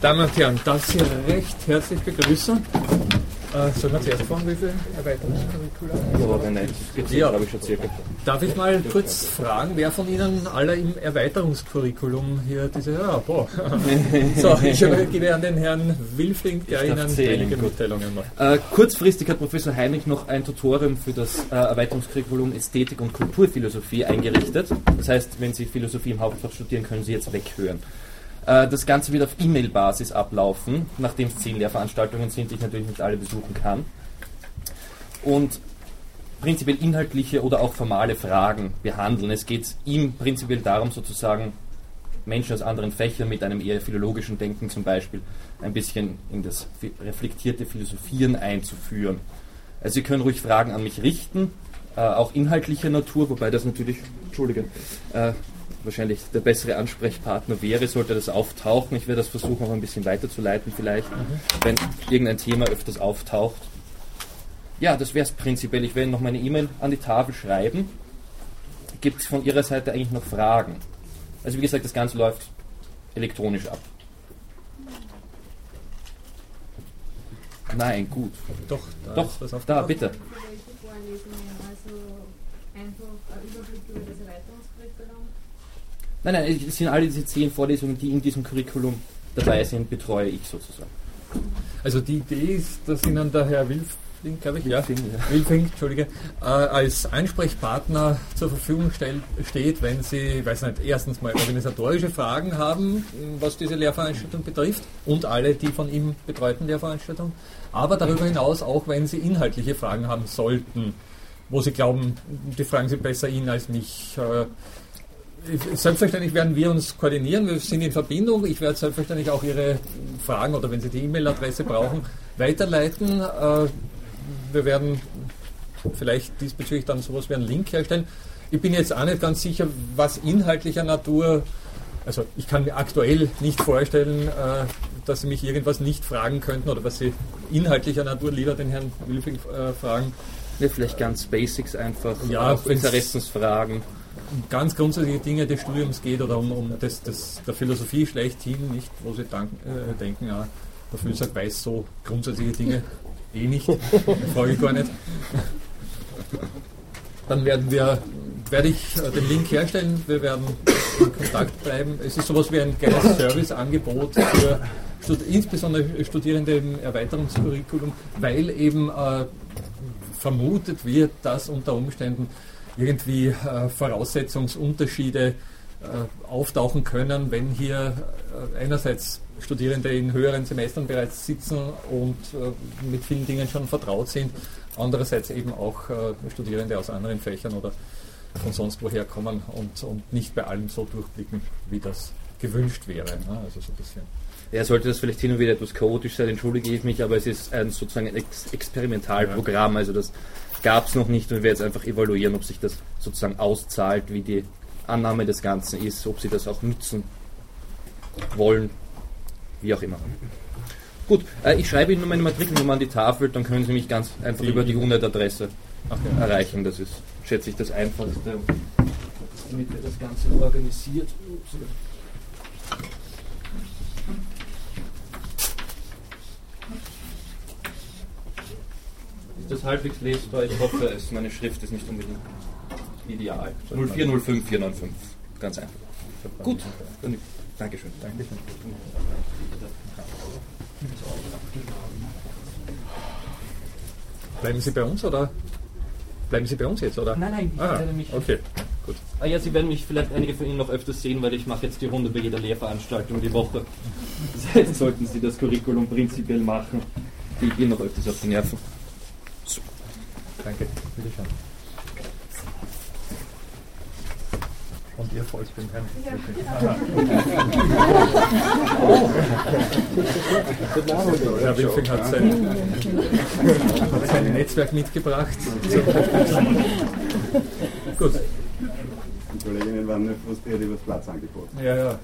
Damen und Herren, darf Sie recht herzlich begrüßen. Sollen wir zuerst fragen, wie viele Erweiterungskurricula? Ja, wenn nicht, gibt es glaube ich schon circa. Darf ich mal kurz fragen, wer von Ihnen alle im Erweiterungskurriculum hier diese... So, ich gebe an den Herrn Wilfling, der Ihnen einige Mitteilungen macht. Kurzfristig hat Professor Heinig noch ein Tutorium für das Erweiterungskurriculum Ästhetik und Kulturphilosophie eingerichtet. Das heißt, wenn Sie Philosophie im Hauptfach studieren, können Sie jetzt weghören. Das Ganze wird auf E-Mail-Basis ablaufen, nachdem es 10 Lehrveranstaltungen sind, die ich natürlich nicht alle besuchen kann. Und prinzipiell inhaltliche oder auch formale Fragen behandeln. Es geht ihm prinzipiell darum, sozusagen Menschen aus anderen Fächern mit einem eher philologischen Denken zum Beispiel ein bisschen in das reflektierte Philosophieren einzuführen. Also Sie können ruhig Fragen an mich richten, auch inhaltlicher Natur, wobei das natürlich, wahrscheinlich der bessere Ansprechpartner wäre, sollte das auftauchen. Ich werde das versuchen, auch ein bisschen weiterzuleiten vielleicht, wenn irgendein Thema öfters auftaucht. Ja, das wäre es prinzipiell. Ich werde noch meine E-Mail an die Tafel schreiben. Gibt es von Ihrer Seite eigentlich noch Fragen? Also wie gesagt, das Ganze läuft elektronisch ab. Nein, gut. Doch, ist was auf da, bitte. Nein, es sind alle diese 10 Vorlesungen, die in diesem Curriculum dabei sind, betreue ich sozusagen. Also die Idee ist, dass Ihnen der Herr Wilfling, glaube ich, Wilfling, Entschuldige, als Ansprechpartner zur Verfügung steht, wenn Sie, weiß nicht, erstens mal organisatorische Fragen haben, was diese Lehrveranstaltung betrifft und alle die von ihm betreuten Lehrveranstaltungen, aber darüber hinaus auch, wenn Sie inhaltliche Fragen haben sollten, wo Sie glauben, die fragen Sie besser ihn als mich. Selbstverständlich werden wir uns koordinieren, wir sind in Verbindung. Ich werde selbstverständlich auch Ihre Fragen oder wenn Sie die E-Mail-Adresse brauchen, weiterleiten. Wir werden vielleicht diesbezüglich dann sowas wie einen Link herstellen. Ich bin jetzt auch nicht ganz sicher, was inhaltlicher Natur, also ich kann mir aktuell nicht vorstellen, dass Sie mich irgendwas nicht fragen könnten oder was Sie inhaltlicher Natur lieber den Herrn Wilfing fragen. Ja, vielleicht ganz Basics einfach, ja, Interessensfragen. Um ganz grundsätzliche Dinge des Studiums geht oder um der Philosophie schlechthin, nicht, wo Sie denken, der Philosoph weiß so grundsätzliche Dinge nicht, frage ich gar nicht. Dann werde ich den Link herstellen, wir werden in Kontakt bleiben. Es ist sowas wie ein kleines Serviceangebot für insbesondere Studierende im Erweiterungskurriculum, weil eben vermutet wird, dass unter Umständen irgendwie Voraussetzungsunterschiede auftauchen können, wenn hier einerseits Studierende in höheren Semestern bereits sitzen und mit vielen Dingen schon vertraut sind, andererseits eben auch Studierende aus anderen Fächern oder von sonst woher kommen und nicht bei allem so durchblicken, wie das gewünscht wäre. Ne? Also so ein bisschen. Ja, sollte das vielleicht hin und wieder etwas chaotisch sein, entschuldige ich mich, aber es ist sozusagen ein Experimentalprogramm, also das gab es noch nicht und wir werden jetzt einfach evaluieren, ob sich das sozusagen auszahlt, wie die Annahme des Ganzen ist, ob Sie das auch nutzen wollen, wie auch immer. Gut, ich schreibe Ihnen nur meine Matrikelnummer an die Tafel, dann können Sie mich ganz einfach über die UNED-Adresse erreichen. Das ist, schätze ich, das Einfachste, damit wir das Ganze organisiert. Ist das halbwegs lesbar? Ich hoffe, meine Schrift ist nicht unbedingt ideal. 0405 495. Ganz einfach. Gut. Dankeschön. Bleiben Sie bei uns oder? Bleiben Sie bei uns jetzt, oder? Nein, ich werde mich. Okay, gut. Ja, Sie werden mich vielleicht einige von Ihnen noch öfters sehen, weil ich mache jetzt die Runde bei jeder Lehrveranstaltung die Woche. Das heißt, sollten Sie das Curriculum prinzipiell machen, die gehen noch öfters auf die Nerven. So. Danke, bitte schön. Und Ihr folgt dem Herrn. Herr Wilfing hat sein Netzwerk mitgebracht. Gut. Die Kolleginnen waren nur frustriert über das Platzangebot. Ja,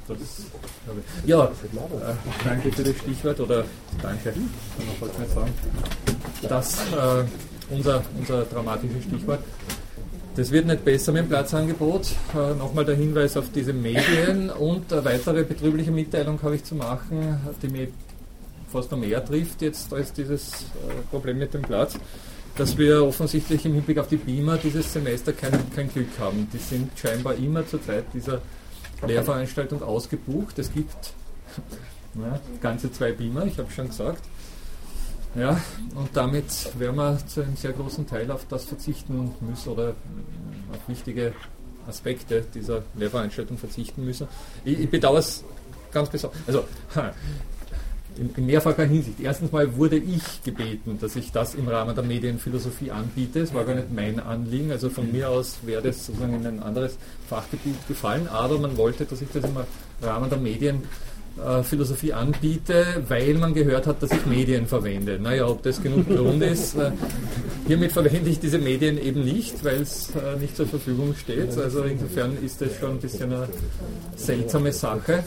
danke für das Stichwort, oder danke, kann man fast nicht sagen. Das unser dramatisches Stichwort. Das wird nicht besser mit dem Platzangebot. Nochmal der Hinweis auf diese Medien und eine weitere betrübliche Mitteilung habe ich zu machen, die mich fast noch mehr trifft jetzt als dieses Problem mit dem Platz, dass wir offensichtlich im Hinblick auf die Beamer dieses Semester kein Glück haben. Die sind scheinbar immer zur Zeit dieser Lehrveranstaltung ausgebucht. Es gibt ganze 2 Beamer, ich habe schon gesagt. Ja, und damit werden wir zu einem sehr großen Teil auf das verzichten müssen oder auf wichtige Aspekte dieser Lehrveranstaltung verzichten müssen. Ich bedauere es ganz besonders. Also, in mehrfacher Hinsicht. Erstens mal wurde ich gebeten, dass ich das im Rahmen der Medienphilosophie anbiete. Es war gar nicht mein Anliegen. Also von mir aus wäre das sozusagen in ein anderes Fachgebiet gefallen. Aber man wollte, dass ich das im Rahmen der Medienphilosophie anbiete, weil man gehört hat, dass ich Medien verwende. Naja, ob das genug Grund ist. Hiermit verwende ich diese Medien eben nicht, weil es nicht zur Verfügung steht. Also insofern ist das schon ein bisschen eine seltsame Sache.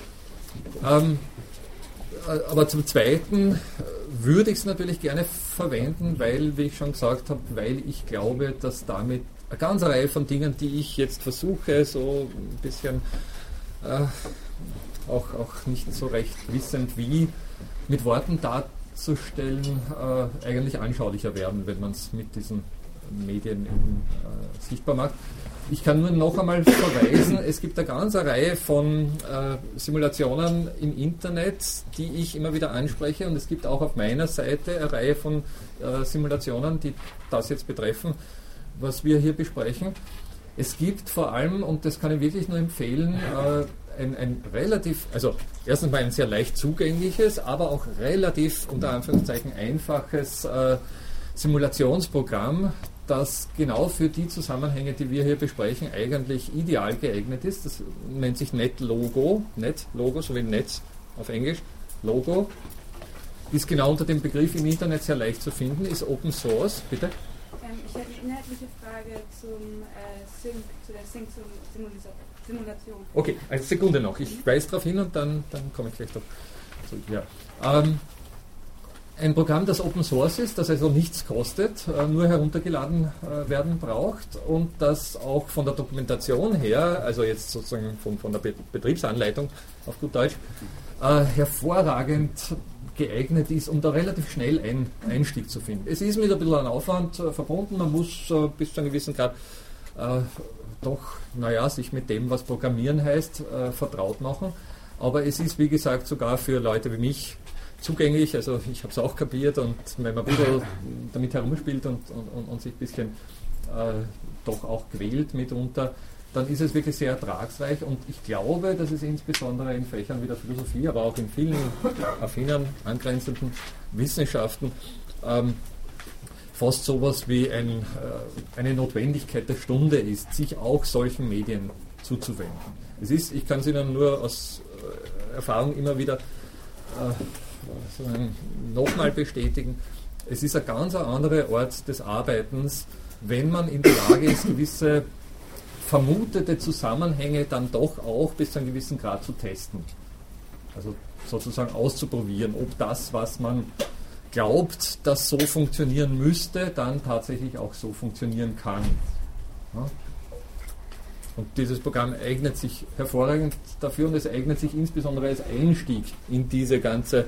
Aber zum Zweiten würde ich es natürlich gerne verwenden, weil, wie ich schon gesagt habe, weil ich glaube, dass damit eine ganze Reihe von Dingen, die ich jetzt versuche, so ein bisschen auch nicht so recht wissend wie, mit Worten darzustellen, eigentlich anschaulicher werden, wenn man es mit diesen Medien eben, sichtbar macht. Ich kann nur noch einmal verweisen, es gibt eine ganze Reihe von Simulationen im Internet, die ich immer wieder anspreche, und es gibt auch auf meiner Seite eine Reihe von Simulationen, die das jetzt betreffen, was wir hier besprechen. Es gibt vor allem, und das kann ich wirklich nur empfehlen, ein relativ, also erstens mal ein sehr leicht zugängliches, aber auch relativ unter Anführungszeichen einfaches Simulationsprogramm, das genau für die Zusammenhänge, die wir hier besprechen, eigentlich ideal geeignet ist. Das nennt sich NetLogo, so wie Netz auf Englisch. Logo ist genau unter dem Begriff im Internet sehr leicht zu finden, ist Open Source. Bitte? Ich hätte eine inhaltliche Frage zu der Sync-Simulation. Okay, eine Sekunde noch. Ich weise darauf hin und dann komme ich gleich darauf zurück. Ja. Ein Programm, das Open Source ist, das also nichts kostet, nur heruntergeladen werden braucht und das auch von der Dokumentation her, also jetzt sozusagen von der Betriebsanleitung auf gut Deutsch, hervorragend geeignet ist, um da relativ schnell einen Einstieg zu finden. Es ist mit ein bisschen an Aufwand verbunden, man muss bis zu einem gewissen Grad sich mit dem, was Programmieren heißt, vertraut machen, aber es ist, wie gesagt, sogar für Leute wie mich zugänglich, also ich habe es auch kapiert, und wenn man ein bisschen damit herumspielt und sich ein bisschen doch auch quält mitunter, dann ist es wirklich sehr ertragsreich, und ich glaube, dass es insbesondere in Fächern wie der Philosophie, aber auch in vielen affineren, angrenzenden Wissenschaften fast sowas wie eine Notwendigkeit der Stunde ist, sich auch solchen Medien zuzuwenden. Ich kann es Ihnen nur aus Erfahrung immer wieder nochmal bestätigen, es ist ein ganz anderer Ort des Arbeitens, wenn man in der Lage ist, gewisse vermutete Zusammenhänge dann doch auch bis zu einem gewissen Grad zu testen. Also sozusagen auszuprobieren, ob das, was man glaubt, das so funktionieren müsste, dann tatsächlich auch so funktionieren kann. Ja? Und dieses Programm eignet sich hervorragend dafür, und es eignet sich insbesondere als Einstieg in diese ganze,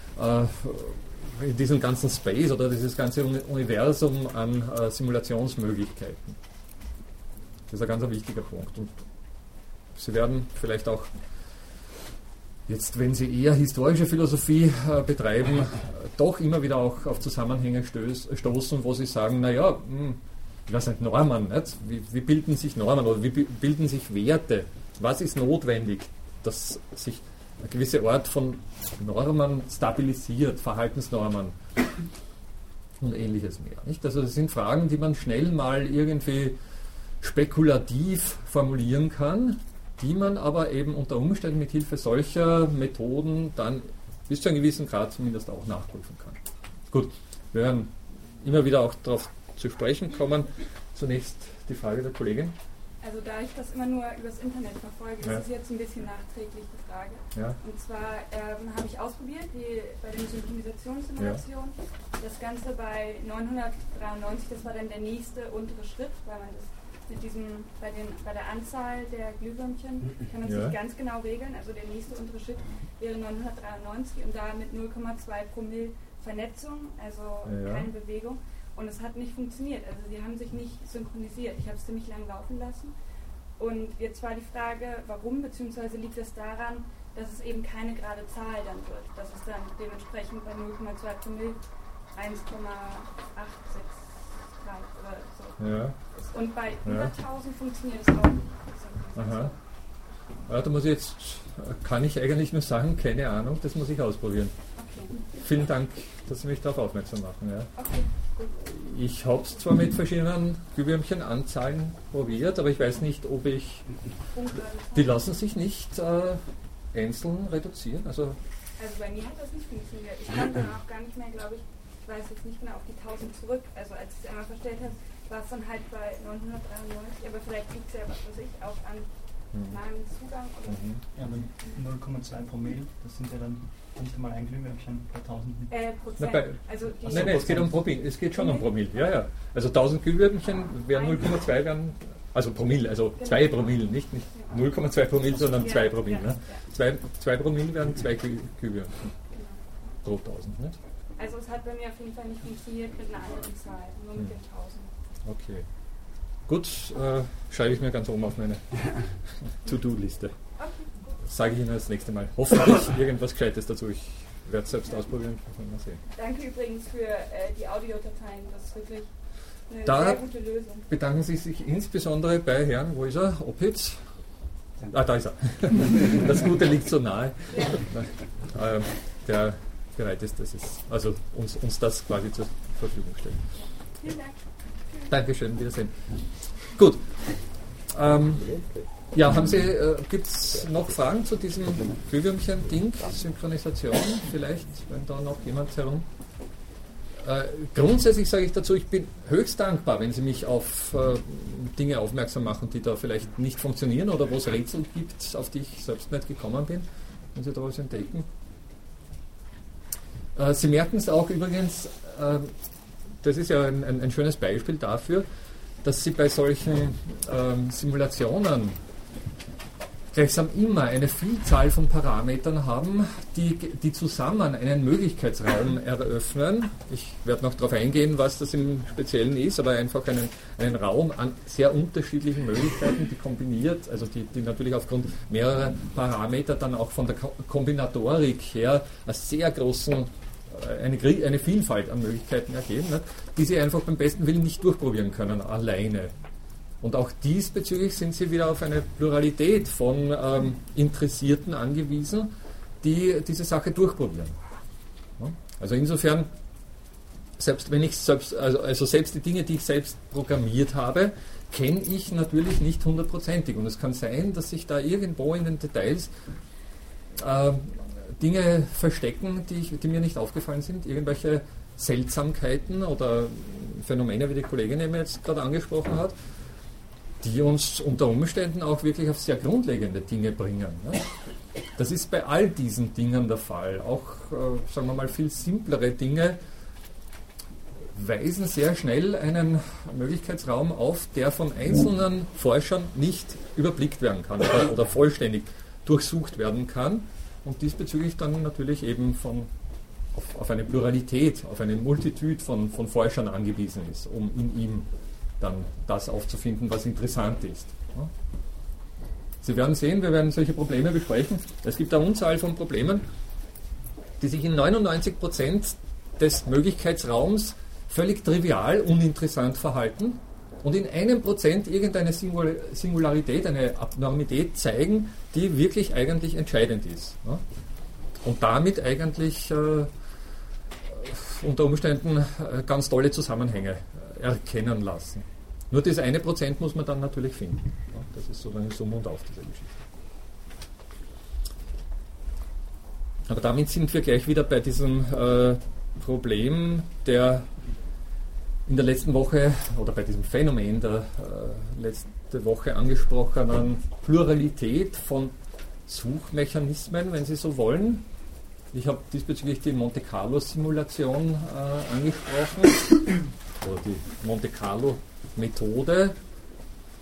in diesen ganzen Space oder dieses ganze Universum an Simulationsmöglichkeiten. Das ist ein ganz wichtiger Punkt. Und Sie werden vielleicht auch jetzt, wenn Sie eher historische Philosophie betreiben, doch immer wieder auch auf Zusammenhänge stoßen, wo Sie sagen, naja, ich weiß nicht, Normen, nicht? Wie bilden sich Normen oder wie bilden sich Werte? Was ist notwendig, dass sich eine gewisse Art von Normen stabilisiert, Verhaltensnormen und ähnliches mehr. Nicht? Also das sind Fragen, die man schnell mal irgendwie spekulativ formulieren kann, die man aber eben unter Umständen mit Hilfe solcher Methoden dann bis zu einem gewissen Grad zumindest auch nachprüfen kann. Gut, wir werden immer wieder auch darauf zu sprechen kommen. Zunächst die Frage der Kollegin. Also da ich das immer nur übers Internet verfolge, ist es jetzt ein bisschen nachträglich die Frage. Ja. Und zwar habe ich ausprobiert, wie bei der Synchronisationssimulation, das Ganze bei 993, das war dann der nächste untere Schritt, weil man das bei der Anzahl der Glühwürmchen kann man sich ganz genau regeln. Also der nächste untere Schritt wäre 993 und da mit 0,2 Promille Vernetzung, also keine Bewegung. Und es hat nicht funktioniert. Also sie haben sich nicht synchronisiert. Ich habe es ziemlich lang laufen lassen. Und jetzt war die Frage, warum, beziehungsweise liegt es daran, dass es eben keine gerade Zahl dann wird. Dass es dann dementsprechend bei 0,2 Promille 1,863 oder so. Ja. Und bei über 1000 funktioniert es auch nicht. Aha. Ja, da muss ich jetzt, kann ich eigentlich nur sagen, keine Ahnung, das muss ich ausprobieren. Okay. Vielen Dank, dass Sie mich darauf aufmerksam machen. Ja. Okay, gut. Ich habe es zwar mit verschiedenen Glühwürmchenanzahlen probiert, aber ich weiß nicht, ob ich... Die lassen sich nicht einzeln reduzieren? Also bei mir hat das nicht funktioniert. Ich kam dann auch gar nicht mehr, glaube ich weiß jetzt nicht genau, auf die 1000 zurück. Also als ich es einmal verstellt habe, war es dann halt bei 993, aber vielleicht liegt es ja, was weiß ich, auch an meinem Zugang. Oder Ja, 0,2 Promille, das sind ja dann nicht einmal ein Glühwürmchen bei 1000. Prozent. Nein, es geht um Promille. Es geht schon um Promille. Ja. Also 1000 Glühwürmchen wären 0,2 wären, also Promille, also 2 Promille, nicht 0,2 Promille, sondern 2 Promille. Ne? 2 Promille wären 2 Glühwürmchen pro 1000. Nicht? Also es hat bei mir auf jeden Fall nicht funktioniert mit einer anderen Zahl, nur mit den 1000. Okay. Gut, schreibe ich mir ganz oben auf meine To-Do-Liste. Okay, sage ich Ihnen das nächste Mal. Hoffentlich irgendwas Gescheites dazu. Ich werde es selbst ausprobieren. Mal sehen. Danke übrigens für die Audiodateien. Das ist wirklich eine sehr gute Lösung. Bedanken Sie sich insbesondere bei Herrn, wo ist er? Opitz? Da ist er. Das Gute liegt so nahe. Ja. Der bereit ist, also uns das quasi zur Verfügung stellt. Vielen Dank. Dankeschön, Wiedersehen. Gut. Gibt es noch Fragen zu diesem Glühwürmchen-Ding, Synchronisation vielleicht, wenn da noch jemand herum? Grundsätzlich sage ich dazu, ich bin höchst dankbar, wenn Sie mich auf Dinge aufmerksam machen, die da vielleicht nicht funktionieren oder wo es Rätsel gibt, auf die ich selbst nicht gekommen bin, wenn Sie da was entdecken. Sie merken es auch übrigens, das ist ja ein schönes Beispiel dafür, dass Sie bei solchen Simulationen gleichsam immer eine Vielzahl von Parametern haben, die zusammen einen Möglichkeitsraum eröffnen. Ich werde noch darauf eingehen, was das im Speziellen ist, aber einfach einen Raum an sehr unterschiedlichen Möglichkeiten, die kombiniert, also die natürlich aufgrund mehrerer Parameter dann auch von der Kombinatorik her eine Vielfalt an Möglichkeiten ergeben, ne, die Sie einfach beim besten Willen nicht durchprobieren können, alleine. Und auch diesbezüglich sind Sie wieder auf eine Pluralität von Interessierten angewiesen, die diese Sache durchprobieren. Ja? Also insofern, selbst die Dinge, die ich selbst programmiert habe, kenne ich natürlich nicht hundertprozentig. Und es kann sein, dass sich da irgendwo in den Details Dinge verstecken, die mir nicht aufgefallen sind, irgendwelche Seltsamkeiten oder Phänomene, wie die Kollegin eben jetzt gerade angesprochen hat, die uns unter Umständen auch wirklich auf sehr grundlegende Dinge bringen. Ne? Das ist bei all diesen Dingen der Fall. Auch, sagen wir mal, viel simplere Dinge weisen sehr schnell einen Möglichkeitsraum auf, der von einzelnen Forschern nicht überblickt werden kann oder vollständig durchsucht werden kann und diesbezüglich dann natürlich eben auf eine Pluralität, auf eine Multitude von Forschern angewiesen ist, um in ihm dann das aufzufinden, was interessant ist. Ja. Sie werden sehen, wir werden solche Probleme besprechen. Es gibt eine Unzahl von Problemen, die sich in 99% des Möglichkeitsraums völlig trivial, uninteressant verhalten und in 1% irgendeine Singularität, eine Abnormität zeigen, die wirklich eigentlich entscheidend ist. Ja. Und damit eigentlich unter Umständen ganz tolle Zusammenhänge erkennen lassen. Nur das 1% muss man dann natürlich finden. Ja, das ist so eine Summe und auf dieser Geschichte. Aber damit sind wir gleich wieder bei diesem Problem der in der letzten Woche oder bei diesem Phänomen der letzte Woche angesprochenen Pluralität von Suchmechanismen, wenn Sie so wollen. Ich habe diesbezüglich die Monte Carlo Simulation angesprochen oder die Monte Carlo Methode.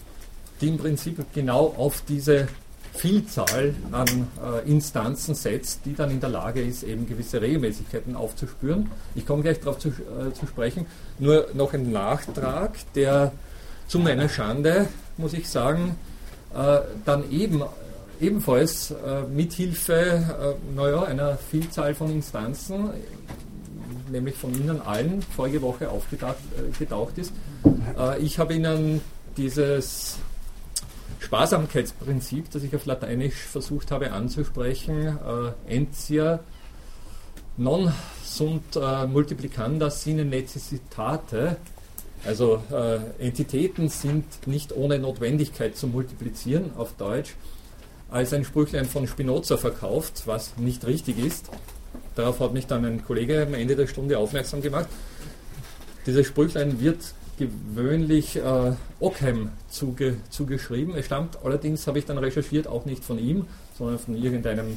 die im Prinzip genau auf diese Vielzahl an Instanzen setzt, die dann in der Lage ist, eben gewisse Regelmäßigkeiten aufzuspüren. Ich komme gleich darauf zu sprechen. Nur noch ein Nachtrag, der zu meiner Schande, muss ich sagen, dann ebenfalls mithilfe einer Vielzahl von Instanzen, nämlich von Ihnen allen, vorige Woche aufgetaucht ist. Ich habe Ihnen dieses Sparsamkeitsprinzip, das ich auf Lateinisch versucht habe anzusprechen, entia non sunt multiplicanda sine necessitate, also Entitäten sind nicht ohne Notwendigkeit zu multiplizieren, auf Deutsch, als ein Sprüchlein von Spinoza verkauft, was nicht richtig ist. Darauf hat mich dann ein Kollege am Ende der Stunde aufmerksam gemacht. Dieses Sprüchlein wird gewöhnlich Ockham zugeschrieben. Es stammt allerdings, habe ich dann recherchiert, auch nicht von ihm, sondern von irgendeinem,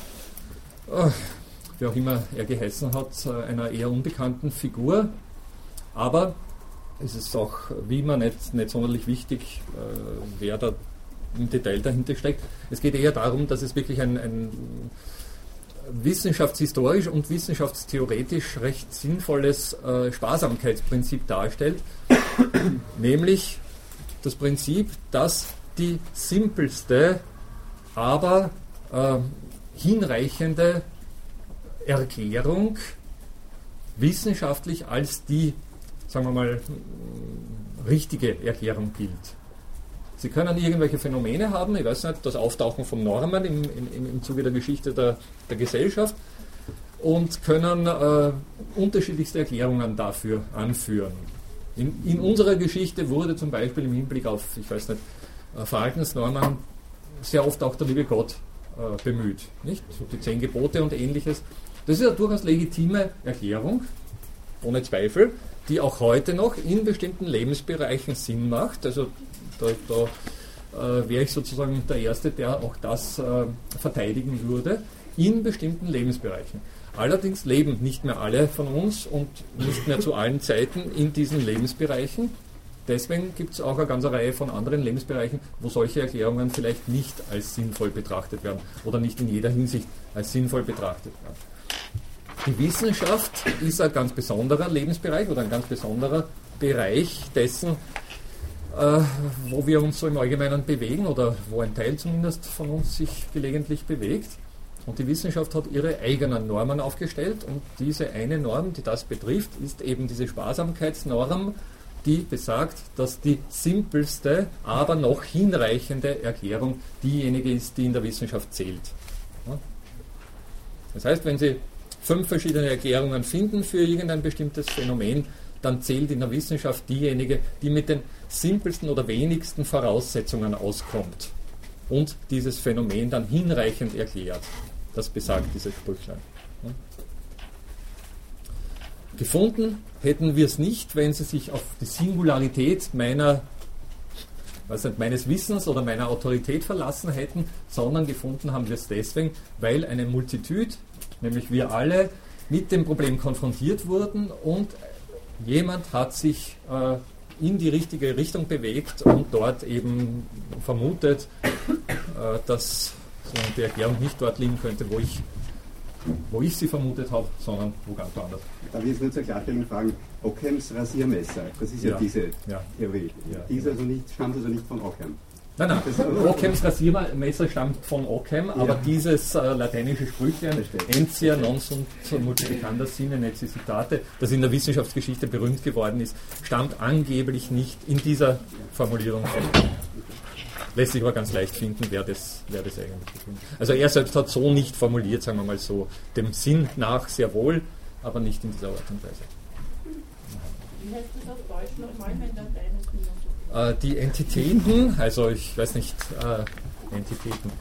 wie auch immer er geheißen hat, einer eher unbekannten Figur. Aber es ist auch wie immer nicht sonderlich wichtig, wer da im Detail dahinter steckt. Es geht eher darum, dass es wirklich ein wissenschaftshistorisch und wissenschaftstheoretisch recht sinnvolles Sparsamkeitsprinzip darstellt, nämlich das Prinzip, dass die simpelste, aber hinreichende Erklärung wissenschaftlich als die, sagen wir mal, richtige Erklärung gilt. Sie können irgendwelche Phänomene haben, ich weiß nicht, das Auftauchen von Normen im Zuge der Geschichte der Gesellschaft und können unterschiedlichste Erklärungen dafür anführen. In unserer Geschichte wurde zum Beispiel im Hinblick auf, ich weiß nicht, Verhaltensnormen sehr oft auch der liebe Gott bemüht. Nicht? So die 10 Gebote und ähnliches. Das ist eine durchaus legitime Erklärung, ohne Zweifel, die auch heute noch in bestimmten Lebensbereichen Sinn macht. Also da wäre ich sozusagen der Erste, der auch das verteidigen würde, in bestimmten Lebensbereichen. Allerdings leben nicht mehr alle von uns und nicht mehr zu allen Zeiten in diesen Lebensbereichen. Deswegen gibt es auch eine ganze Reihe von anderen Lebensbereichen, wo solche Erklärungen vielleicht nicht als sinnvoll betrachtet werden oder nicht in jeder Hinsicht als sinnvoll betrachtet werden. Die Wissenschaft ist ein ganz besonderer Lebensbereich oder ein ganz besonderer Bereich dessen, wo wir uns so im Allgemeinen bewegen oder wo ein Teil zumindest von uns sich gelegentlich bewegt. Und die Wissenschaft hat ihre eigenen Normen aufgestellt und diese eine Norm, die das betrifft, ist eben diese Sparsamkeitsnorm, die besagt, dass die simpelste, aber noch hinreichende Erklärung diejenige ist, die in der Wissenschaft zählt. Das heißt, wenn Sie 5 verschiedene Erklärungen finden für irgendein bestimmtes Phänomen, dann zählt in der Wissenschaft diejenige, die mit den simpelsten oder wenigsten Voraussetzungen auskommt und dieses Phänomen dann hinreichend erklärt. Das besagt dieses Sprüchlein. Gefunden hätten wir es nicht, wenn Sie sich auf die Singularität meines Wissens oder meiner Autorität verlassen hätten, sondern gefunden haben wir es deswegen, weil eine Multitude, nämlich wir alle, mit dem Problem konfrontiert wurden und jemand hat sich in die richtige Richtung bewegt und dort eben vermutet, dass die Erklärung nicht dort liegen könnte, wo ich sie vermutet habe, sondern wo ganz woanders. Darf ich jetzt nur zur Klarstellung fragen, Ockhams Rasiermesser, das ist ja diese Theorie. Die stammt also nicht von Ockham. Nein. Ockhams Rasiermesser stammt von Ockham, aber dieses lateinische Sprüchlein, entia non sunt multiplicanda sine necessitate, das in der Wissenschaftsgeschichte berühmt geworden ist, stammt angeblich nicht in dieser Formulierung von Ockham. Lässt sich aber ganz leicht finden, wer das eigentlich tut. Also er selbst hat so nicht formuliert, sagen wir mal so, dem Sinn nach sehr wohl, aber nicht in dieser Art und Weise. Wie heißt das auf Deutsch nochmal, wenn der Teil die Entitäten, also ich weiß nicht, Entitäten,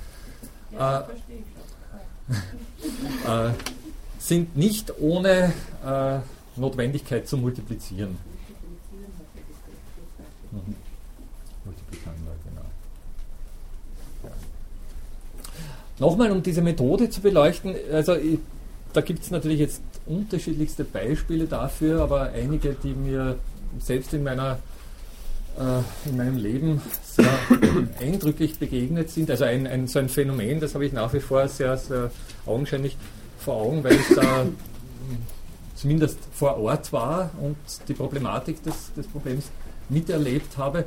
sind nicht ohne Notwendigkeit zu multiplizieren. Multiplikanda, genau. Ja. Nochmal, um diese Methode zu beleuchten, also da gibt es natürlich jetzt unterschiedlichste Beispiele dafür, aber einige, die mir selbst in meiner in meinem Leben sehr eindrücklich begegnet sind. Also so ein Phänomen, das habe ich nach wie vor sehr, sehr augenscheinlich vor Augen, weil ich da zumindest vor Ort war und die Problematik des Problems miterlebt habe.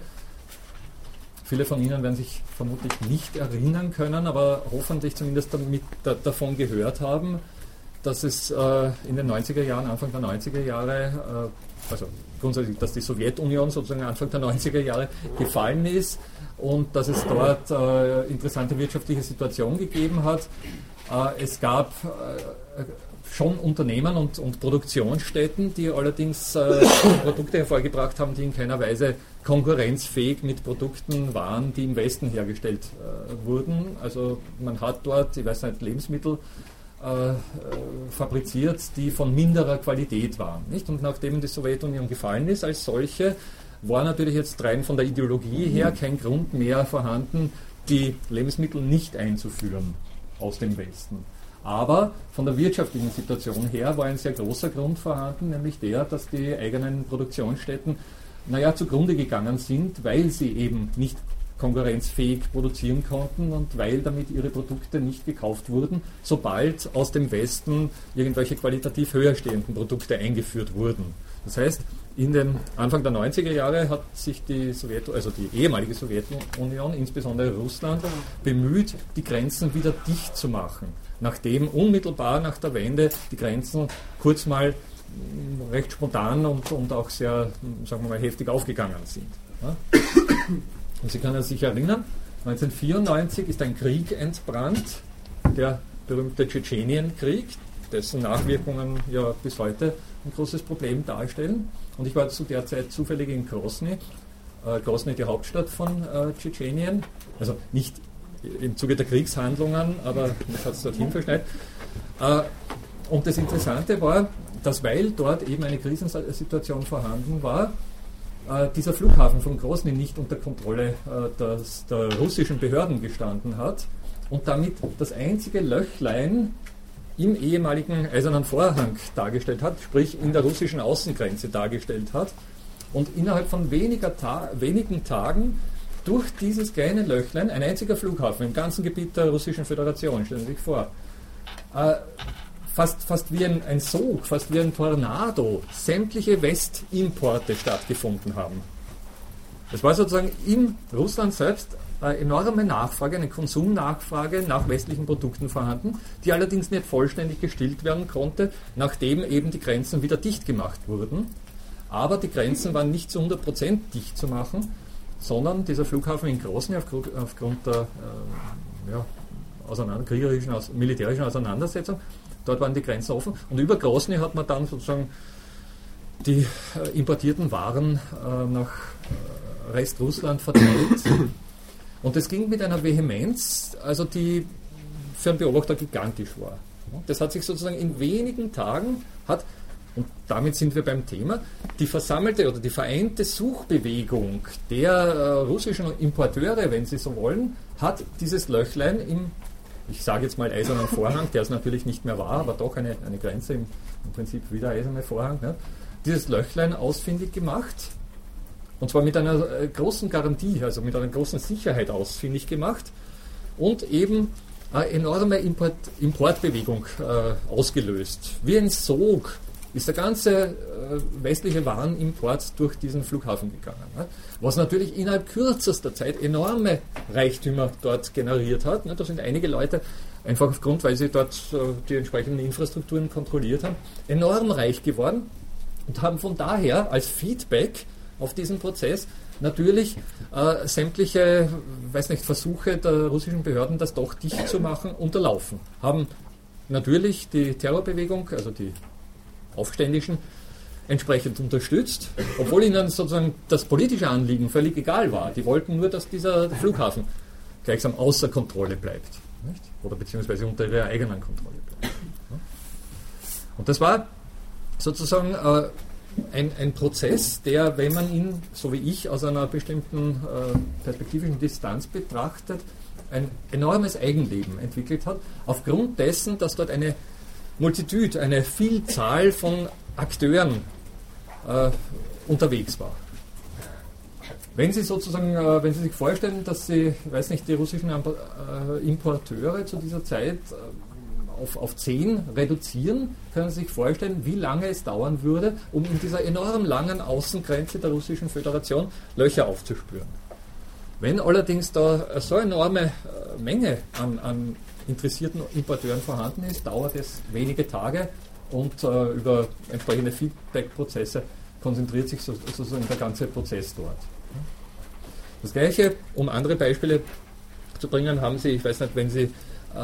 Viele von Ihnen werden sich vermutlich nicht erinnern können, aber hoffentlich zumindest davon gehört haben, dass es in den 90er Jahren, Anfang der 90er Jahre, also grundsätzlich, dass die Sowjetunion sozusagen Anfang der 90er Jahre gefallen ist und dass es dort interessante wirtschaftliche Situation gegeben hat. Es gab schon Unternehmen und Produktionsstätten, die allerdings Produkte hervorgebracht haben, die in keiner Weise konkurrenzfähig mit Produkten waren, die im Westen hergestellt wurden. Also man hat dort, ich weiß nicht, Lebensmittel fabriziert, die von minderer Qualität waren. Nicht? Und nachdem die Sowjetunion gefallen ist als solche, war natürlich jetzt rein von der Ideologie her kein Grund mehr vorhanden, die Lebensmittel nicht einzuführen aus dem Westen. Aber von der wirtschaftlichen Situation her war ein sehr großer Grund vorhanden, nämlich der, dass die eigenen Produktionsstätten zugrunde gegangen sind, weil sie eben nicht konkurrenzfähig produzieren konnten und weil damit ihre Produkte nicht gekauft wurden, sobald aus dem Westen irgendwelche qualitativ höher stehenden Produkte eingeführt wurden. Das heißt, in den Anfang der 90er Jahre hat sich die ehemalige Sowjetunion, insbesondere Russland, bemüht, die Grenzen wieder dicht zu machen, nachdem unmittelbar nach der Wende die Grenzen kurz mal recht spontan und auch sehr, sagen wir mal, heftig aufgegangen sind. Ja? Und Sie können sich erinnern, 1994 ist ein Krieg entbrannt, der berühmte Tschetschenienkrieg, dessen Nachwirkungen ja bis heute ein großes Problem darstellen. Und ich war zu der Zeit zufällig in Grosny, die Hauptstadt von Tschetschenien, also nicht im Zuge der Kriegshandlungen, aber mich hat es dorthin verschneit. Und das Interessante war, dass weil dort eben eine Krisensituation vorhanden war, dieser Flughafen von Grosny nicht unter Kontrolle der russischen Behörden gestanden hat und damit das einzige Löchlein im ehemaligen Eisernen Vorhang dargestellt hat, sprich in der russischen Außengrenze dargestellt hat und innerhalb von wenigen Tagen durch dieses kleine Löchlein, ein einziger Flughafen im ganzen Gebiet der Russischen Föderation, stellen Sie sich vor, fast wie ein Sog, fast wie ein Tornado, sämtliche Westimporte stattgefunden haben. Es war sozusagen in Russland selbst eine enorme Nachfrage, eine Konsumnachfrage nach westlichen Produkten vorhanden, die allerdings nicht vollständig gestillt werden konnte, nachdem eben die Grenzen wieder dicht gemacht wurden. Aber die Grenzen waren nicht zu 100% dicht zu machen, sondern dieser Flughafen in Grosny aufgrund der militärischen Auseinandersetzung, dort waren die Grenzen offen und über Grosny hat man dann sozusagen die importierten Waren nach Restrussland verteilt. Und das ging mit einer Vehemenz, also die für einen Beobachter gigantisch war. Das hat sich sozusagen in wenigen Tagen, und damit sind wir beim Thema, die versammelte oder die vereinte Suchbewegung der russischen Importeure, wenn Sie so wollen, hat dieses Löchlein im, ich sage jetzt mal Eisernen Vorhang, der es natürlich nicht mehr war, aber doch eine Grenze im Prinzip wie der Eiserne Vorhang, ne, dieses Löchlein ausfindig gemacht. Und zwar mit einer großen Garantie, also mit einer großen Sicherheit ausfindig gemacht und eben eine enorme Importbewegung ausgelöst. Wie ein Sog ist der ganze westliche Warenimport durch diesen Flughafen gegangen. Ne? Was natürlich innerhalb kürzester Zeit enorme Reichtümer dort generiert hat. Ne? Da sind einige Leute, einfach aufgrund, weil sie dort die entsprechenden Infrastrukturen kontrolliert haben, enorm reich geworden und haben von daher als Feedback auf diesen Prozess natürlich sämtliche, Versuche der russischen Behörden, das doch dicht zu machen, unterlaufen. Haben natürlich die Terrorbewegung, also die Aufständischen, entsprechend unterstützt, obwohl ihnen sozusagen das politische Anliegen völlig egal war. Die wollten nur, dass dieser Flughafen gleichsam außer Kontrolle bleibt. Nicht? Oder beziehungsweise unter ihrer eigenen Kontrolle bleibt. Und das war sozusagen ein Prozess, der, wenn man ihn, so wie ich, aus einer bestimmten perspektivischen Distanz betrachtet, ein enormes Eigenleben entwickelt hat, aufgrund dessen, dass dort eine Multitude, eine Vielzahl von Akteuren unterwegs war. Wenn Sie sozusagen, wenn Sie sich vorstellen, dass Sie, ich weiß nicht, die russischen Importeure zu dieser Zeit auf 10 reduzieren, können Sie sich vorstellen, wie lange es dauern würde, um in dieser enorm langen Außengrenze der Russischen Föderation Löcher aufzuspüren. Wenn allerdings da so eine enorme Menge an interessierten Importeuren vorhanden ist, dauert es wenige Tage und über entsprechende Feedback-Prozesse konzentriert sich sozusagen der ganze Prozess dort. Das Gleiche, um andere Beispiele zu bringen, haben Sie, ich weiß nicht, wenn Sie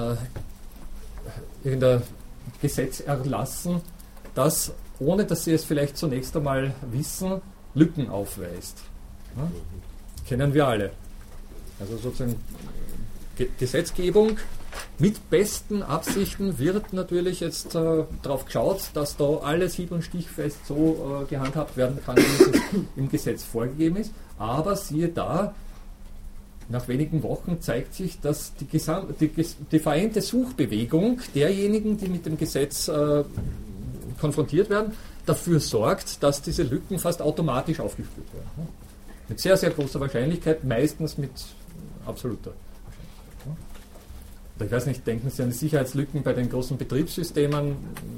irgendein Gesetz erlassen, das, ohne dass Sie es vielleicht zunächst einmal wissen, Lücken aufweist. Ja? Kennen wir alle. Also sozusagen Gesetzgebung mit besten Absichten wird natürlich jetzt darauf geschaut, dass da alles hieb- und stichfest so gehandhabt werden kann, wie es im Gesetz vorgegeben ist. Aber siehe da, nach wenigen Wochen zeigt sich, dass die vereinte Suchbewegung derjenigen, die mit dem Gesetz konfrontiert werden, dafür sorgt, dass diese Lücken fast automatisch aufgespürt werden. Mit sehr, sehr großer Wahrscheinlichkeit, meistens mit absoluter Wahrscheinlichkeit. Oder ich weiß nicht, denken Sie an die Sicherheitslücken bei den großen Betriebssystemen,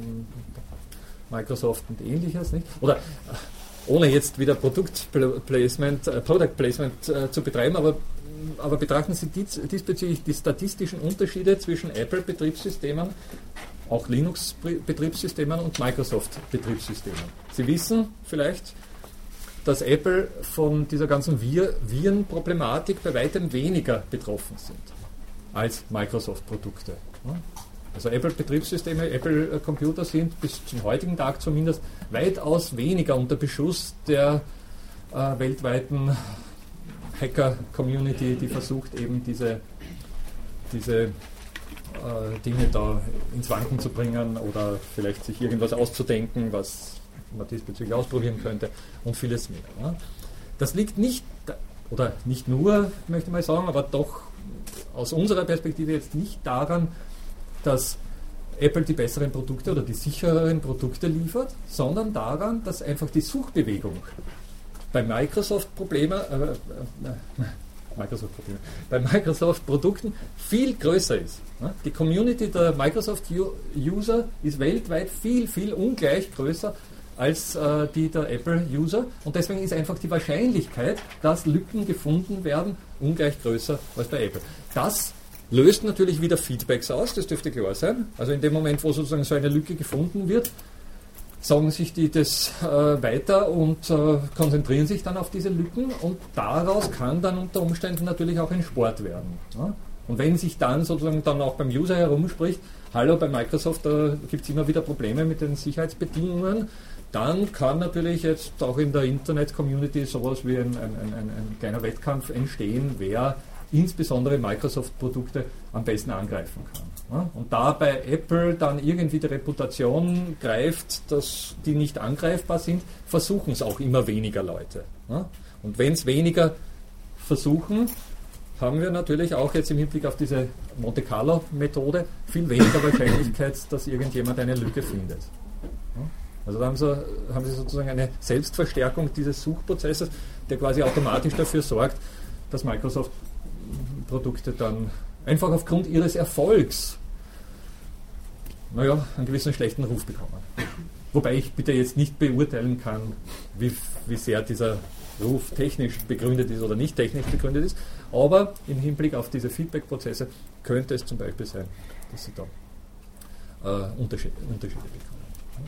Microsoft und ähnliches, nicht? Oder ohne jetzt wieder Product Placement zu betreiben, aber betrachten Sie diesbezüglich die statistischen Unterschiede zwischen Apple-Betriebssystemen, auch Linux-Betriebssystemen und Microsoft-Betriebssystemen. Sie wissen vielleicht, dass Apple von dieser ganzen Virenproblematik bei weitem weniger betroffen sind als Microsoft-Produkte. Also Apple-Betriebssysteme, Apple-Computer sind bis zum heutigen Tag zumindest weitaus weniger unter Beschuss der weltweiten Hacker-Community, die versucht eben diese Dinge da ins Wanken zu bringen oder vielleicht sich irgendwas auszudenken, was man diesbezüglich ausprobieren könnte und vieles mehr. Ja. Das liegt nicht, oder nicht nur, möchte ich mal sagen, aber doch aus unserer Perspektive jetzt nicht daran, dass Apple die besseren Produkte oder die sichereren Produkte liefert, sondern daran, dass einfach die Suchbewegung bei bei Microsoft-Produkten viel größer ist. Die Community der Microsoft-User ist weltweit viel, viel ungleich größer als die der Apple-User und deswegen ist einfach die Wahrscheinlichkeit, dass Lücken gefunden werden, ungleich größer als bei Apple. Das löst natürlich wieder Feedbacks aus, das dürfte klar sein. Also in dem Moment, wo sozusagen so eine Lücke gefunden wird, sagen sich die das weiter und konzentrieren sich dann auf diese Lücken und daraus kann dann unter Umständen natürlich auch ein Sport werden. Ja? Und wenn sich dann sozusagen dann auch beim User herumspricht, hallo, bei Microsoft, da gibt es immer wieder Probleme mit den Sicherheitsbedingungen, dann kann natürlich jetzt auch in der Internet-Community sowas wie ein kleiner Wettkampf entstehen, wer insbesondere Microsoft-Produkte am besten angreifen kann. Ja? Und da bei Apple dann irgendwie die Reputation greift, dass die nicht angreifbar sind, versuchen es auch immer weniger Leute. Ja? Und wenn es weniger versuchen, haben wir natürlich auch jetzt im Hinblick auf diese Monte Carlo-Methode viel weniger Wahrscheinlichkeit, dass irgendjemand eine Lücke findet. Ja? Also da haben Sie sozusagen eine Selbstverstärkung dieses Suchprozesses, der quasi automatisch dafür sorgt, dass Microsoft-Produkte dann einfach aufgrund ihres Erfolgs einen gewissen schlechten Ruf bekommen. Wobei ich bitte jetzt nicht beurteilen kann, wie sehr dieser Ruf technisch begründet ist oder nicht technisch begründet ist, aber im Hinblick auf diese Feedback-Prozesse könnte es zum Beispiel sein, dass Sie da Unterschiede bekommen.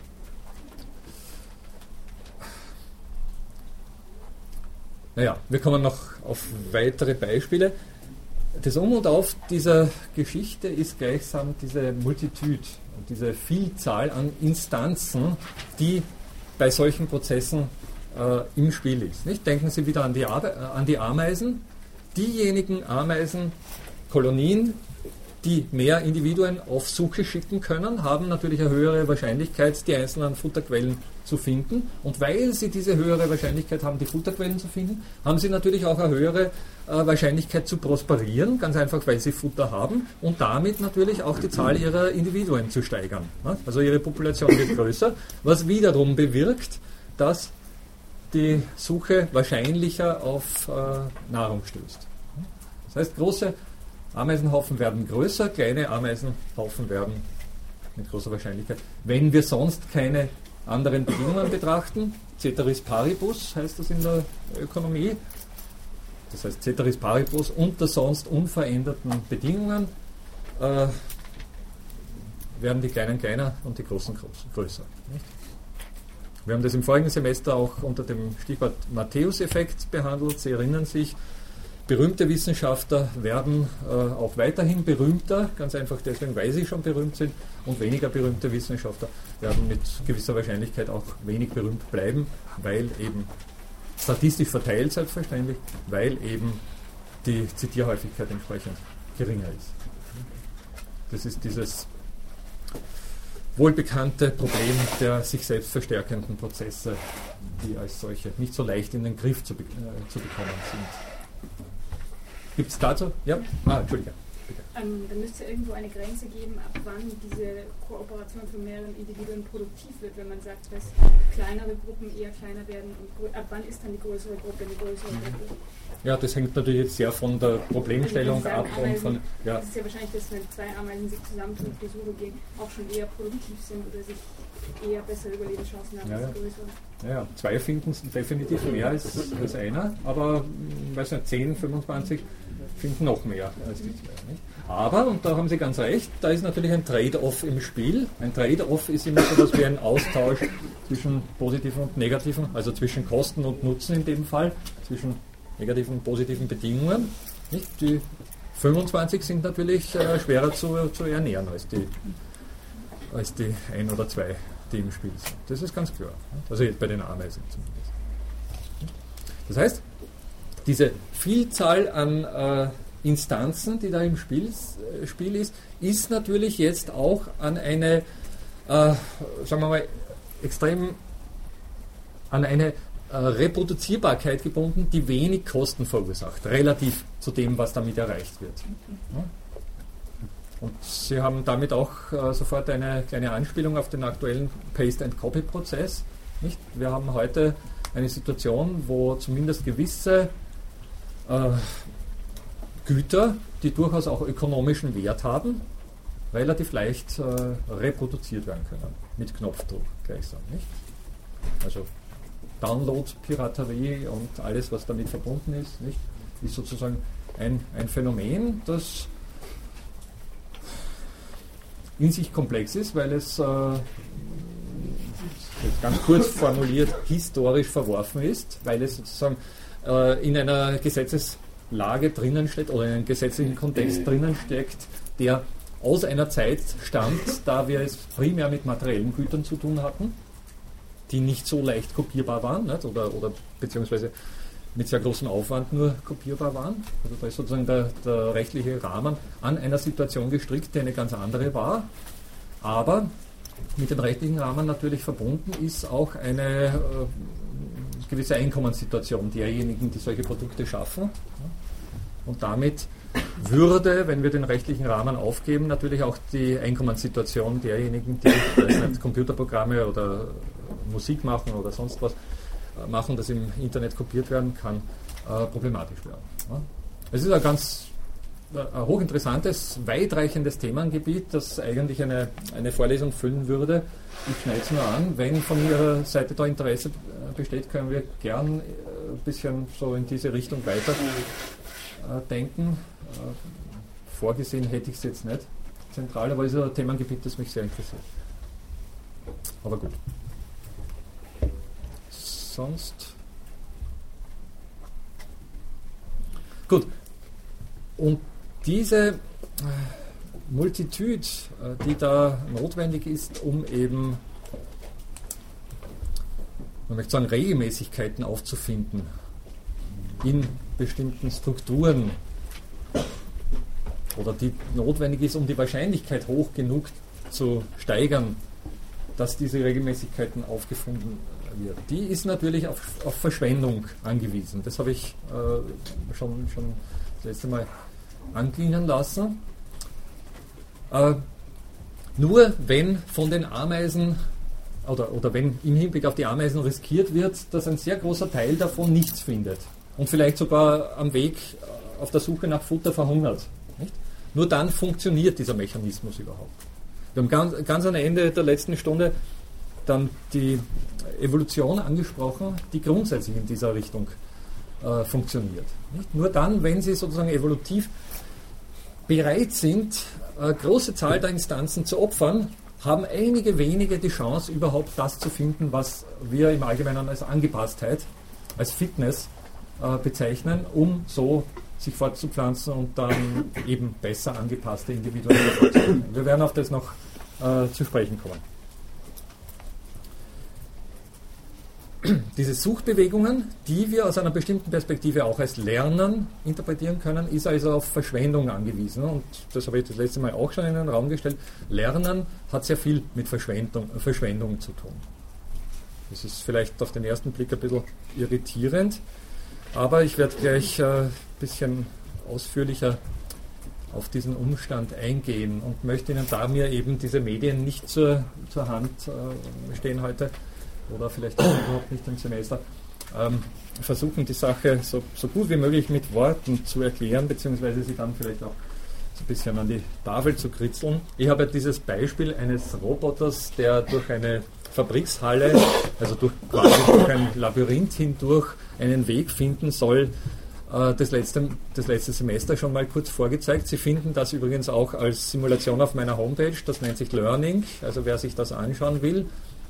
Naja, wir kommen noch auf weitere Beispiele. Das Um und Auf dieser Geschichte ist gleichsam diese Multitude, diese Vielzahl an Instanzen, die bei solchen Prozessen im Spiel ist. Nicht? Denken Sie wieder an die Ameisen. Diejenigen Ameisenkolonien, die mehr Individuen auf Suche schicken können, haben natürlich eine höhere Wahrscheinlichkeit, die einzelnen Futterquellen zu finden. Und weil sie diese höhere Wahrscheinlichkeit haben, die Futterquellen zu finden, haben sie natürlich auch eine höhere Wahrscheinlichkeit zu prosperieren, ganz einfach, weil sie Futter haben und damit natürlich auch die Zahl ihrer Individuen zu steigern. Also ihre Population wird größer, was wiederum bewirkt, dass die Suche wahrscheinlicher auf Nahrung stößt. Das heißt, große Ameisenhaufen werden größer, kleine Ameisenhaufen werden mit großer Wahrscheinlichkeit. Wenn wir sonst keine anderen Bedingungen betrachten, Ceteris paribus heißt das in der Ökonomie, das heißt Ceteris paribus unter sonst unveränderten Bedingungen, werden die Kleinen kleiner und die Großen größer. Nicht? Wir haben das im vorigen Semester auch unter dem Stichwort Matthäus-Effekt behandelt. Sie erinnern sich, berühmte Wissenschaftler werden auch weiterhin berühmter, ganz einfach deswegen, weil sie schon berühmt sind, und weniger berühmte Wissenschaftler werden mit gewisser Wahrscheinlichkeit auch wenig berühmt bleiben, weil eben statistisch verteilt selbstverständlich, weil eben die Zitierhäufigkeit entsprechend geringer ist. Das ist dieses wohlbekannte Problem der sich selbst verstärkenden Prozesse, die als solche nicht so leicht in den Griff zu bekommen sind. Gibt es dazu? Ja? Entschuldige. Da müsste es irgendwo eine Grenze geben, ab wann diese Kooperation von mehreren Individuen produktiv wird, wenn man sagt, dass kleinere Gruppen eher kleiner werden und ab wann ist dann die größere Gruppe eine größere Gruppe? Ja, das hängt natürlich jetzt sehr von der Problemstellung ab. Und von, ja. Das ist ja wahrscheinlich, dass wenn zwei Ameisen sich zusammentun und auf die Suche gehen, auch schon eher produktiv sind oder sich eher bessere Überlebenschancen haben als größere. Ja, zwei finden es definitiv mehr als einer, aber weiß nicht, 10, 25 finden noch mehr als die zwei. Nicht? Aber, und da haben Sie ganz recht, da ist natürlich ein Trade-off im Spiel. Ein Trade-off ist immer so, dass wir einen Austausch zwischen positiven und negativen, also zwischen Kosten und Nutzen in dem Fall, zwischen negativen und positiven Bedingungen. Nicht? Die 25 sind natürlich schwerer zu ernähren als die 1 oder 2, die im Spiel sind. Das ist ganz klar. Also jetzt bei den Ameisen zumindest. Das heißt, diese Vielzahl an Instanzen, die da im Spiel ist natürlich jetzt auch an eine, sagen wir mal, extrem an eine Reproduzierbarkeit gebunden, die wenig Kosten verursacht, relativ zu dem, was damit erreicht wird. Und Sie haben damit auch sofort eine kleine Anspielung auf den aktuellen Paste-and-Copy-Prozess. Nicht? Wir haben heute eine Situation, wo zumindest gewisse Güter, die durchaus auch ökonomischen Wert haben, relativ leicht reproduziert werden können, mit Knopfdruck gleichsam. Nicht? Also Download-Piraterie und alles, was damit verbunden ist, nicht? Ist sozusagen ein Phänomen, das in sich komplex ist, weil es ganz kurz formuliert historisch verworfen ist, weil es sozusagen in einer Gesetzeslage drinnen steckt oder in einem gesetzlichen Kontext drinnen steckt, der aus einer Zeit stammt, da wir es primär mit materiellen Gütern zu tun hatten, die nicht so leicht kopierbar waren, nicht? Oder beziehungsweise mit sehr großem Aufwand nur kopierbar waren. Also da ist sozusagen der rechtliche Rahmen an einer Situation gestrickt, die eine ganz andere war, aber mit dem rechtlichen Rahmen natürlich verbunden ist auch eine gewisse Einkommenssituation derjenigen, die solche Produkte schaffen. Und damit würde, wenn wir den rechtlichen Rahmen aufgeben, natürlich auch die Einkommenssituation derjenigen, die Computerprogramme oder Musik machen oder sonst was machen, das im Internet kopiert werden kann, problematisch werden. Es ist ein ganz hochinteressantes, weitreichendes Themengebiet, das eigentlich eine Vorlesung füllen würde. Ich schneide es nur an. Wenn von Ihrer Seite da Interesse besteht, können wir gern ein bisschen so in diese Richtung weiter denken. Vorgesehen hätte ich es jetzt nicht zentral, aber es ist ein Themengebiet, das mich sehr interessiert. Aber gut. Sonst. Gut. Und diese Multitude, die da notwendig ist, um eben, man möchte sagen, Regelmäßigkeiten aufzufinden in bestimmten Strukturen oder die notwendig ist, um die Wahrscheinlichkeit hoch genug zu steigern, dass diese Regelmäßigkeiten aufgefunden wird. Die ist natürlich auf Verschwendung angewiesen. Das habe ich schon das letzte Mal anklingen lassen. Nur wenn von den Ameisen oder wenn im Hinblick auf die Ameisen riskiert wird, dass ein sehr großer Teil davon nichts findet und vielleicht sogar am Weg auf der Suche nach Futter verhungert. Nicht? Nur dann funktioniert dieser Mechanismus überhaupt. Wir haben ganz am Ende der letzten Stunde dann die Evolution angesprochen, die grundsätzlich in dieser Richtung funktioniert. Nicht? Nur dann, wenn Sie sozusagen evolutiv bereit sind, große Zahl der Instanzen zu opfern, haben einige wenige die Chance, überhaupt das zu finden, was wir im Allgemeinen als Angepasstheit, als Fitness bezeichnen, um so sich fortzupflanzen und dann eben besser angepasste Individuen hervorzubringen. Wir werden auf das noch zu sprechen kommen. Diese Suchbewegungen, die wir aus einer bestimmten Perspektive auch als Lernen interpretieren können, ist also auf Verschwendung angewiesen. Und das habe ich das letzte Mal auch schon in den Raum gestellt. Lernen hat sehr viel mit Verschwendung zu tun. Das ist vielleicht auf den ersten Blick ein bisschen irritierend, aber ich werde gleich ein bisschen ausführlicher auf diesen Umstand eingehen und möchte Ihnen da mir eben diese Medien nicht zur Hand stehen heute, oder vielleicht auch überhaupt nicht im Semester, versuchen die Sache so gut wie möglich mit Worten zu erklären, beziehungsweise sie dann vielleicht auch so ein bisschen an die Tafel zu kritzeln. Ich habe dieses Beispiel eines Roboters, der durch eine Fabrikshalle, also durch ein Labyrinth hindurch einen Weg finden soll, das letzte Semester schon mal kurz vorgezeigt. Sie finden das übrigens auch als Simulation auf meiner Homepage, das nennt sich Learning, also wer sich das anschauen will,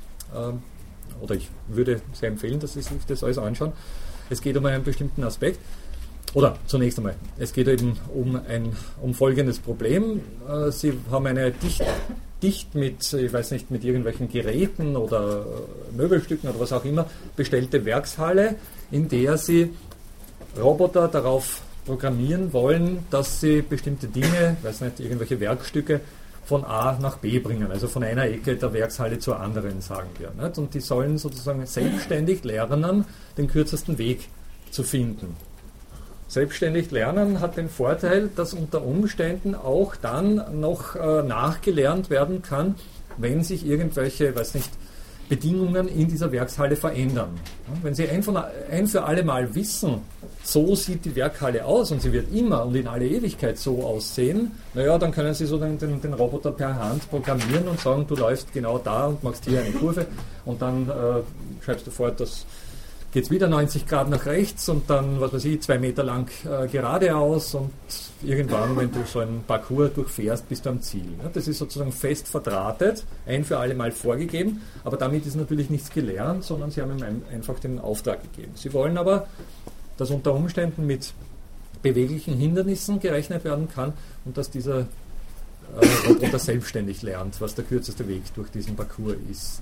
oder ich würde sehr empfehlen, dass Sie sich das alles anschauen. Es geht um einen bestimmten Aspekt. Oder zunächst einmal, es geht eben um folgendes Problem. Sie haben eine dicht mit, ich weiß nicht, mit irgendwelchen Geräten oder Möbelstücken oder was auch immer, bestellte Werkshalle, in der Sie Roboter darauf programmieren wollen, dass sie bestimmte Dinge, ich weiß nicht, irgendwelche Werkstücke von A nach B bringen, also von einer Ecke der Werkshalle zur anderen, sagen wir. Nicht? Und die sollen sozusagen selbstständig lernen, den kürzesten Weg zu finden. Selbstständig lernen hat den Vorteil, dass unter Umständen auch dann noch nachgelernt werden kann, wenn sich irgendwelche, weiß nicht, Bedingungen in dieser Werkshalle verändern. Wenn Sie ein für alle Mal wissen, so sieht die Werkhalle aus und sie wird immer und in alle Ewigkeit so aussehen, naja, dann können Sie so den Roboter per Hand programmieren und sagen, du läufst genau da und machst hier eine Kurve und dann schreibst du fort, dass geht es wieder 90 Grad nach rechts und dann, 2 Meter lang geradeaus und irgendwann, wenn du so einen Parcours durchfährst, bist du am Ziel. Das ist sozusagen fest verdrahtet, ein für alle Mal vorgegeben, aber damit ist natürlich nichts gelernt, sondern sie haben ihm einfach den Auftrag gegeben. Sie wollen aber, dass unter Umständen mit beweglichen Hindernissen gerechnet werden kann und dass dieser Roboter selbstständig lernt, was der kürzeste Weg durch diesen Parcours ist.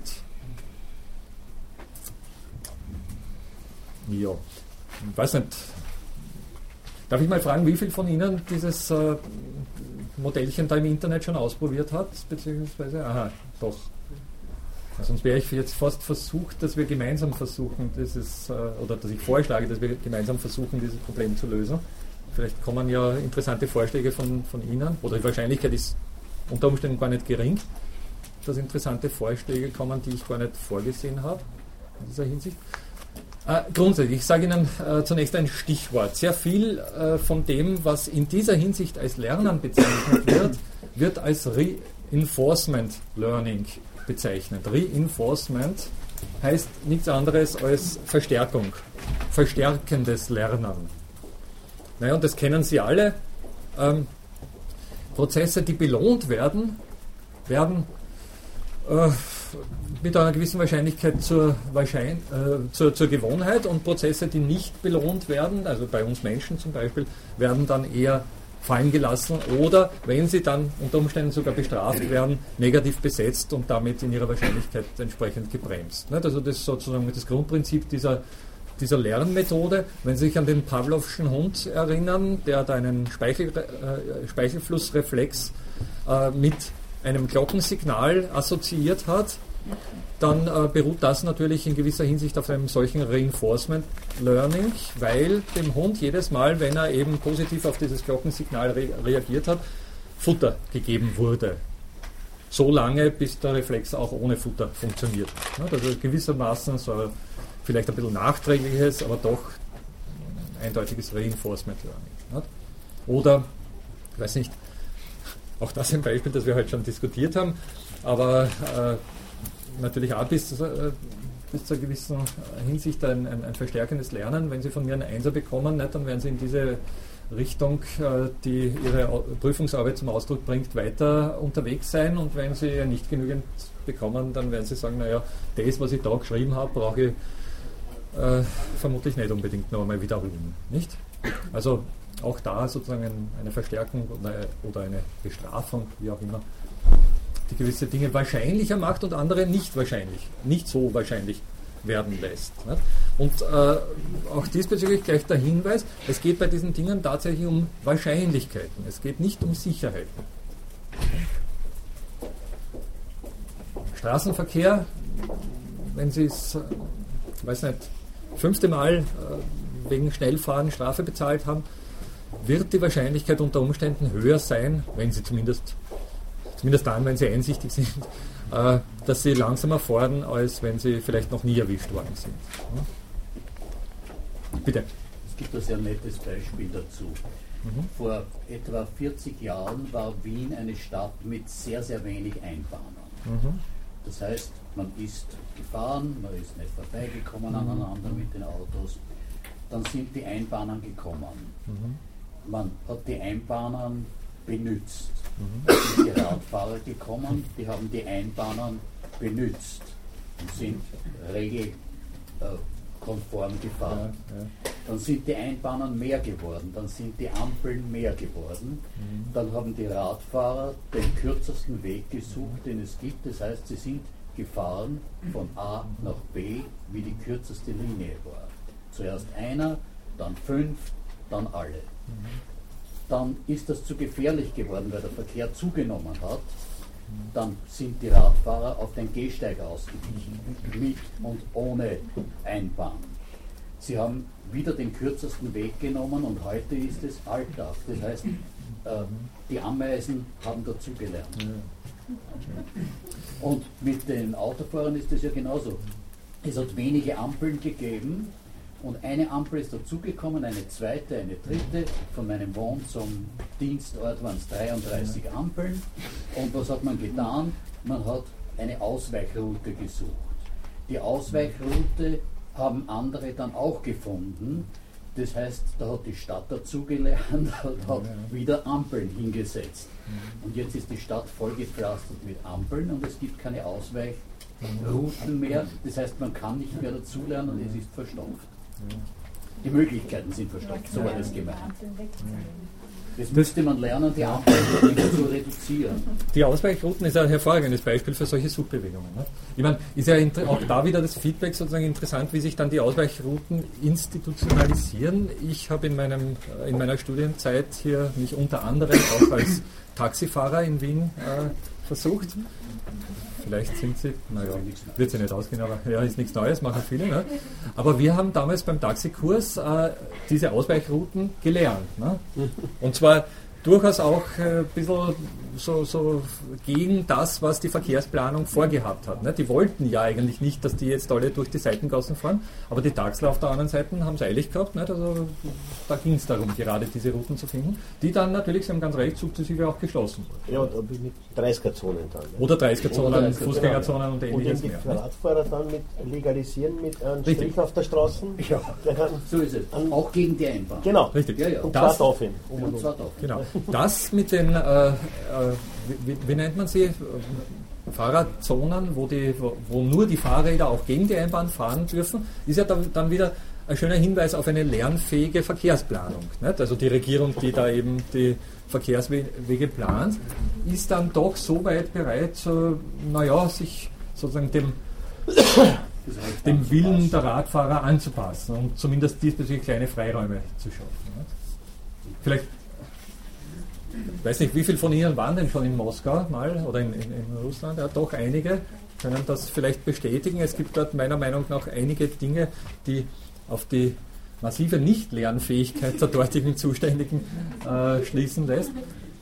Ja, ich weiß nicht. Darf ich mal fragen, wie viel von Ihnen dieses Modellchen da im Internet schon ausprobiert hat? Beziehungsweise, aha, doch. Sonst wäre ich jetzt fast versucht, dass wir gemeinsam versuchen, oder dass ich vorschlage, dass wir gemeinsam versuchen, dieses Problem zu lösen. Vielleicht kommen ja interessante Vorschläge von Ihnen, oder die Wahrscheinlichkeit ist unter Umständen gar nicht gering, dass interessante Vorschläge kommen, die ich gar nicht vorgesehen habe in dieser Hinsicht. Grundsätzlich, ich sage Ihnen zunächst ein Stichwort. Sehr viel von dem, was in dieser Hinsicht als Lernen bezeichnet wird als Reinforcement Learning bezeichnet. Reinforcement heißt nichts anderes als Verstärkung, verstärkendes Lernen. Naja, und das kennen Sie alle. Prozesse, die belohnt werden mit einer gewissen Wahrscheinlichkeit zur Gewohnheit, und Prozesse, die nicht belohnt werden, also bei uns Menschen zum Beispiel, werden dann eher fallen gelassen oder, wenn sie dann unter Umständen sogar bestraft werden, negativ besetzt und damit in ihrer Wahrscheinlichkeit entsprechend gebremst. Also das ist sozusagen das Grundprinzip dieser Lernmethode. Wenn Sie sich an den Pavlovschen Hund erinnern, der da einen Speichelflussreflex mit einem Glockensignal assoziiert hat, dann beruht das natürlich in gewisser Hinsicht auf einem solchen Reinforcement Learning, weil dem Hund jedes Mal, wenn er eben positiv auf dieses Glockensignal reagiert hat, Futter gegeben wurde. so lange, bis der Reflex auch ohne Futter funktioniert. Also gewissermaßen so vielleicht ein bisschen nachträgliches, aber doch eindeutiges Reinforcement Learning. Oder, ich weiß nicht, auch das ein Beispiel, das wir heute schon diskutiert haben, aber natürlich auch bis zu einer gewissen Hinsicht ein verstärkendes Lernen. Wenn Sie von mir einen Einser bekommen, nicht, dann werden Sie in diese Richtung, die Ihre Prüfungsarbeit zum Ausdruck bringt, weiter unterwegs sein. Und wenn Sie nicht genügend bekommen, dann werden Sie sagen, naja, das, was ich da geschrieben habe, brauche ich vermutlich nicht unbedingt noch einmal wiederholen. Nicht? Also auch da sozusagen eine Verstärkung oder eine Bestrafung, wie auch immer, die gewisse Dinge wahrscheinlicher macht und andere nicht so wahrscheinlich werden lässt. Nicht? Und auch diesbezüglich gleich der Hinweis, es geht bei diesen Dingen tatsächlich um Wahrscheinlichkeiten, es geht nicht um Sicherheiten. Straßenverkehr, wenn Sie es, ich weiß nicht, 5. Mal wegen Schnellfahren Strafe bezahlt haben, wird die Wahrscheinlichkeit unter Umständen höher sein, wenn Sie zumindest dann, wenn Sie einsichtig sind, dass Sie langsamer fahren, als wenn Sie vielleicht noch nie erwischt worden sind. Bitte. Es gibt ein sehr nettes Beispiel dazu. Vor etwa 40 Jahren war Wien eine Stadt mit sehr, sehr wenig Einbahnern. Das heißt, man ist gefahren, man ist nicht vorbeigekommen aneinander mit den Autos. Dann sind die Einbahnern gekommen. Man hat die Einbahnern benutzt. Dann sind die Radfahrer gekommen, die haben die Einbahnern benutzt und sind regelkonform gefahren. Dann sind die Einbahnern mehr geworden, dann sind die Ampeln mehr geworden. Dann haben die Radfahrer den kürzesten Weg gesucht, den es gibt. Das heißt, sie sind gefahren von A nach B, wie die kürzeste Linie war. Zuerst einer, dann 5, dann alle. Dann ist das zu gefährlich geworden, weil der Verkehr zugenommen hat. Dann sind die Radfahrer auf den Gehsteig ausgewichen, mit und ohne Einbahn. Sie haben wieder den kürzesten Weg genommen und heute ist es Alltag. Das heißt, die Ameisen haben dazugelernt. Und mit den Autofahrern ist es ja genauso. Es hat wenige Ampeln gegeben und eine Ampel ist dazugekommen, eine zweite, eine dritte. Von meinem Wohn zum Dienstort waren es 33 Ampeln. Und was hat man getan? Man hat eine Ausweichroute gesucht. Die Ausweichroute haben andere dann auch gefunden. Das heißt, da hat die Stadt dazugelernt und hat wieder Ampeln hingesetzt. Und jetzt ist die Stadt vollgepflastert mit Ampeln und es gibt keine Ausweichrouten mehr. Das heißt, man kann nicht mehr dazulernen und es ist verstopft. Die Möglichkeiten sind verstopft, so war das gemeint. Jetzt müsste man lernen, die Ampeln zu reduzieren. Die Ausweichrouten ist ein hervorragendes Beispiel für solche Suchbewegungen. Ne? Ich meine, ist ja auch da wieder das Feedback sozusagen interessant, wie sich dann die Ausweichrouten institutionalisieren. Ich habe in meiner Studienzeit hier mich unter anderem auch als Taxifahrer in Wien versucht. Vielleicht sind sie, wird sie nicht ausgehen, aber ja, ist nichts Neues, machen viele. Ne? Aber wir haben damals beim Taxikurs diese Ausweichrouten gelernt. Ne? Und zwar durchaus auch ein bisschen so gegen das, was die Verkehrsplanung vorgehabt hat. Ne? Die wollten ja eigentlich nicht, dass die jetzt alle durch die Seitengassen fahren, aber die Taxler auf der anderen Seite haben es eilig gehabt. Nicht? Also da ging es darum, gerade diese Routen zu finden, die dann natürlich, Sie haben ganz recht, sukzessive auch geschlossen wurden. Ja, und mit 30er-Zonen dann. Ne? Oder 30er-Zonen, Fußgängerzonen und ähnliches mehr. Und den Radfahrer dann mit legalisieren, mit einem Strich auf der Straße. Ja, so ist es. Auch gegen die Einbahn. Genau. Richtig. Ja, ja. Und zwar daraufhin. Genau. Das mit den, wie nennt man sie? Fahrradzonen, wo nur die Fahrräder auch gegen die Einbahn fahren dürfen, ist ja dann wieder ein schöner Hinweis auf eine lernfähige Verkehrsplanung. Nicht? Also die Regierung, die da eben die Verkehrswege plant, ist dann doch so weit bereit, sich sozusagen dem Willen der Radfahrer anzupassen und zumindest diesbezüglich kleine Freiräume zu schaffen. Nicht? Vielleicht, ich weiß nicht, wie viele von Ihnen waren denn schon in Moskau mal oder in Russland? Ja, doch einige können das vielleicht bestätigen. Es gibt dort meiner Meinung nach einige Dinge, die auf die massive Nicht-Lernfähigkeit der dortigen Zuständigen schließen lässt.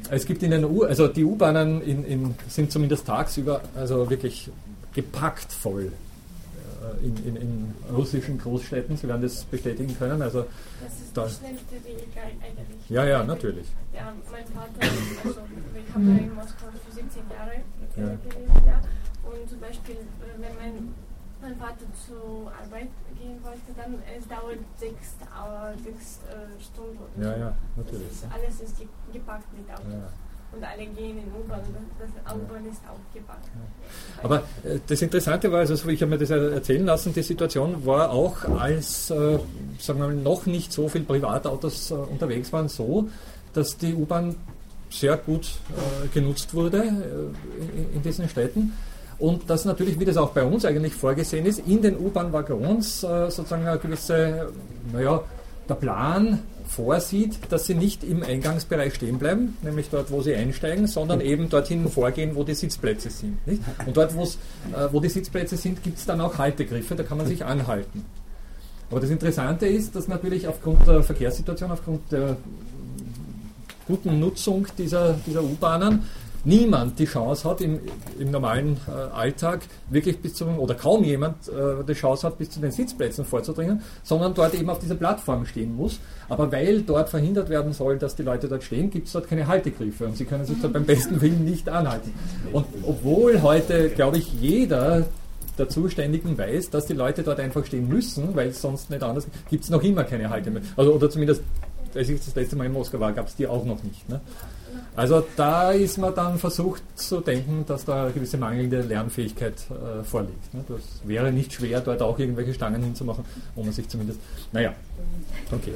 Es gibt in den also die U-Bahnen sind zumindest tagsüber also wirklich gepackt voll in russischen Großstädten. Sie werden das bestätigen können. Also das ist der schnellste Weg eigentlich. Ja, natürlich. Ja, mein Vater, also ich habe in Moskau für 17 Jahre gelebt, ja. Und zum Beispiel, wenn mein Vater zur Arbeit gehen wollte, dann es dauert 6 Stunden. Ja, natürlich. Alles ist gepackt mit Autos. Ja. Und alle gehen in U-Bahn, das U-Bahn ist auch gepackt. Aber das Interessante war, also ich habe mir das erzählen lassen, die Situation war auch, als sagen wir mal, noch nicht so viele Privatautos unterwegs waren, so, dass die U-Bahn sehr gut genutzt wurde in diesen Städten. Und dass natürlich, wie das auch bei uns eigentlich vorgesehen ist, in den U-Bahn-Waggons sozusagen eine gewisse, der Plan vorsieht, dass sie nicht im Eingangsbereich stehen bleiben, nämlich dort, wo sie einsteigen, sondern eben dorthin vorgehen, wo die Sitzplätze sind. Nicht? Und dort, wo die Sitzplätze sind, gibt es dann auch Haltegriffe, da kann man sich anhalten. Aber das Interessante ist, dass natürlich aufgrund der Verkehrssituation, aufgrund der guten Nutzung dieser U-Bahnen, niemand die Chance hat, im normalen Alltag wirklich oder kaum jemand die Chance hat, bis zu den Sitzplätzen vorzudringen, sondern dort eben auf dieser Plattform stehen muss. Aber weil dort verhindert werden soll, dass die Leute dort stehen, gibt es dort keine Haltegriffe und sie können sich dort beim besten Willen nicht anhalten. Und obwohl heute, glaube ich, jeder der Zuständigen weiß, dass die Leute dort einfach stehen müssen, weil es sonst nicht anders gibt es noch immer keine Haltegriffe. Oder zumindest, als ich das letzte Mal in Moskau war, gab es die auch noch nicht. Ne? Also da ist man dann versucht zu denken, dass da eine gewisse mangelnde Lernfähigkeit vorliegt. Ne? Das wäre nicht schwer, dort auch irgendwelche Stangen hinzumachen, wo man sich zumindest... okay.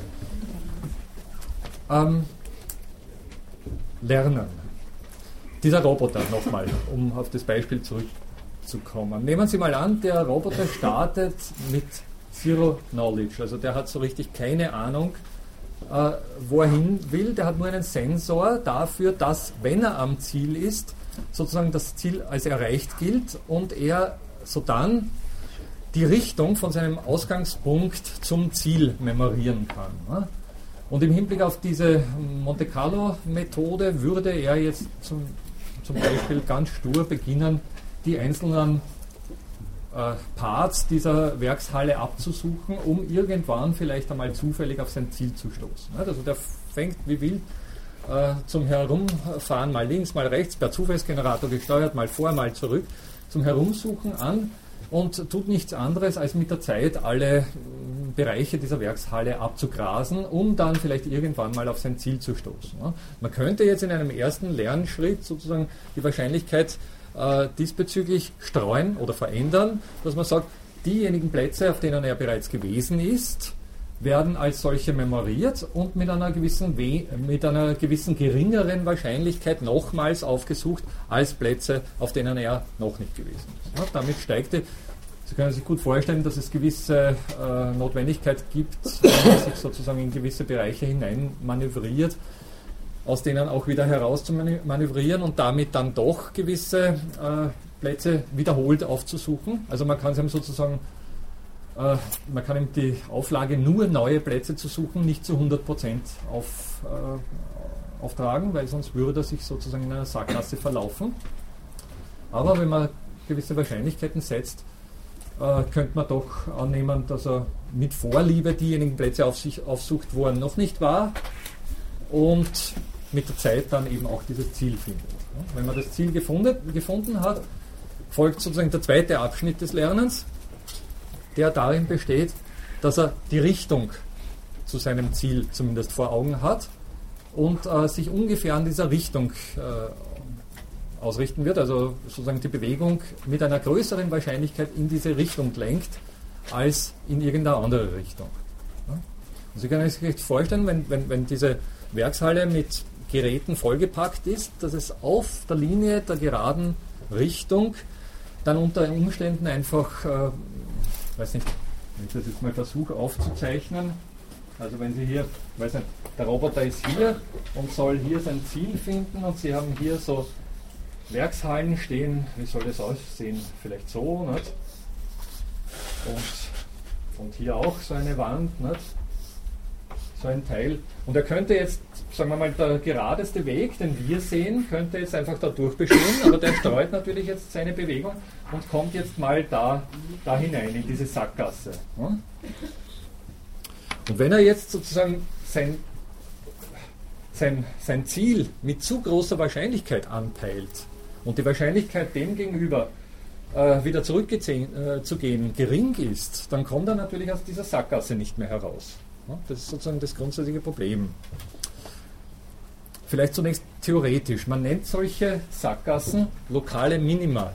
Lernen. Dieser Roboter nochmal, um auf das Beispiel zurückzukommen. Nehmen Sie mal an, der Roboter startet mit Zero Knowledge, also der hat so richtig keine Ahnung, wo er hin will. Der hat nur einen Sensor dafür, dass, wenn er am Ziel ist, sozusagen das Ziel als erreicht gilt und er sodann die Richtung von seinem Ausgangspunkt zum Ziel memorieren kann. Und im Hinblick auf diese Monte Carlo Methode würde er jetzt zum Beispiel ganz stur beginnen, die einzelnen Parts dieser Werkshalle abzusuchen, um irgendwann vielleicht einmal zufällig auf sein Ziel zu stoßen. Also der fängt wie wild zum Herumfahren, mal links, mal rechts, per Zufallsgenerator gesteuert, mal vor, mal zurück, zum Herumsuchen an und tut nichts anderes, als mit der Zeit alle Bereiche dieser Werkshalle abzugrasen, um dann vielleicht irgendwann mal auf sein Ziel zu stoßen. Man könnte jetzt in einem ersten Lernschritt sozusagen die Wahrscheinlichkeit diesbezüglich streuen oder verändern, dass man sagt, diejenigen Plätze, auf denen er bereits gewesen ist, werden als solche memoriert und mit einer gewissen geringeren Wahrscheinlichkeit nochmals aufgesucht als Plätze, auf denen er noch nicht gewesen ist. Ja, damit steigte, Sie können sich gut vorstellen, dass es gewisse Notwendigkeit gibt, wenn man sich sozusagen in gewisse Bereiche hinein manövriert, aus denen auch wieder heraus zu manövrieren und damit dann doch gewisse Plätze wiederholt aufzusuchen. Also man kann es sozusagen, man kann ihm die Auflage, nur neue Plätze zu suchen, nicht zu 100% auftragen, weil sonst würde er sich sozusagen in einer Sackgasse verlaufen. Aber wenn man gewisse Wahrscheinlichkeiten setzt, könnte man doch annehmen, dass er mit Vorliebe diejenigen Plätze aufsucht, wo er noch nicht war und mit der Zeit dann eben auch dieses Ziel findet. Wenn man das Ziel gefunden hat, folgt sozusagen der zweite Abschnitt des Lernens, der darin besteht, dass er die Richtung zu seinem Ziel zumindest vor Augen hat und sich ungefähr an dieser Richtung ausrichten wird, also sozusagen die Bewegung mit einer größeren Wahrscheinlichkeit in diese Richtung lenkt, als in irgendeine andere Richtung. Und Sie können sich recht vorstellen, wenn diese Werkshalle mit Geräten vollgepackt ist, dass es auf der Linie der geraden Richtung dann unter Umständen einfach, weiß nicht, wenn ich das jetzt mal versuche aufzuzeichnen, also wenn Sie hier, weiß nicht, der Roboter ist hier und soll hier sein Ziel finden und Sie haben hier so Werkshallen stehen, wie soll das aussehen? Vielleicht so, nicht? Und hier auch so eine Wand, nicht? so ein Teil. Und er könnte jetzt, sagen wir mal, der geradeste Weg, den wir sehen, könnte jetzt einfach da durchbestehen, aber der streut natürlich jetzt seine Bewegung und kommt jetzt mal da hinein, in diese Sackgasse. Und wenn er jetzt sozusagen sein Ziel mit zu großer Wahrscheinlichkeit anpeilt und die Wahrscheinlichkeit dem gegenüber wieder zurückzugehen gering ist, dann kommt er natürlich aus dieser Sackgasse nicht mehr heraus. Das ist sozusagen das grundsätzliche Problem. Vielleicht zunächst theoretisch. Man nennt solche Sackgassen lokale Minima.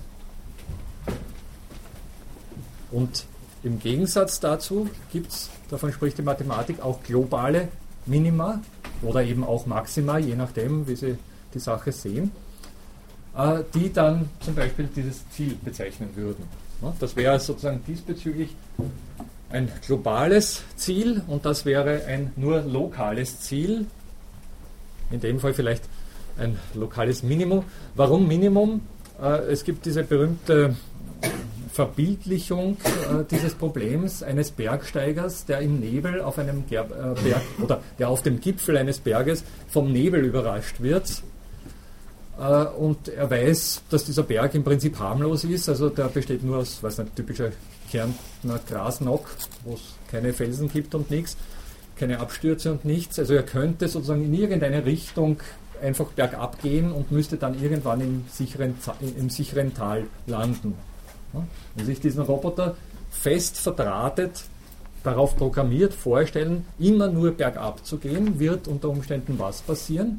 Und im Gegensatz dazu gibt es, davon spricht die Mathematik, auch globale Minima oder eben auch Maxima, je nachdem, wie Sie die Sache sehen, die dann zum Beispiel dieses Ziel bezeichnen würden. Das wäre sozusagen diesbezüglich ein globales Ziel und das wäre ein nur lokales Ziel, in dem Fall vielleicht ein lokales Minimum. Warum Minimum? Es gibt diese berühmte Verbildlichung dieses Problems eines Bergsteigers, der im Nebel auf einem Berg oder der auf dem Gipfel eines Berges vom Nebel überrascht wird. Und er weiß, dass dieser Berg im Prinzip harmlos ist, also der besteht nur aus, typischer Kärntner Grasnock, wo es keine Felsen gibt und nichts, keine Abstürze und nichts. Also er könnte sozusagen in irgendeine Richtung einfach bergab gehen und müsste dann irgendwann im sicheren Tal landen. Wenn sich diesen Roboter fest verdrahtet, darauf programmiert vorstellen, immer nur bergab zu gehen, wird unter Umständen was passieren?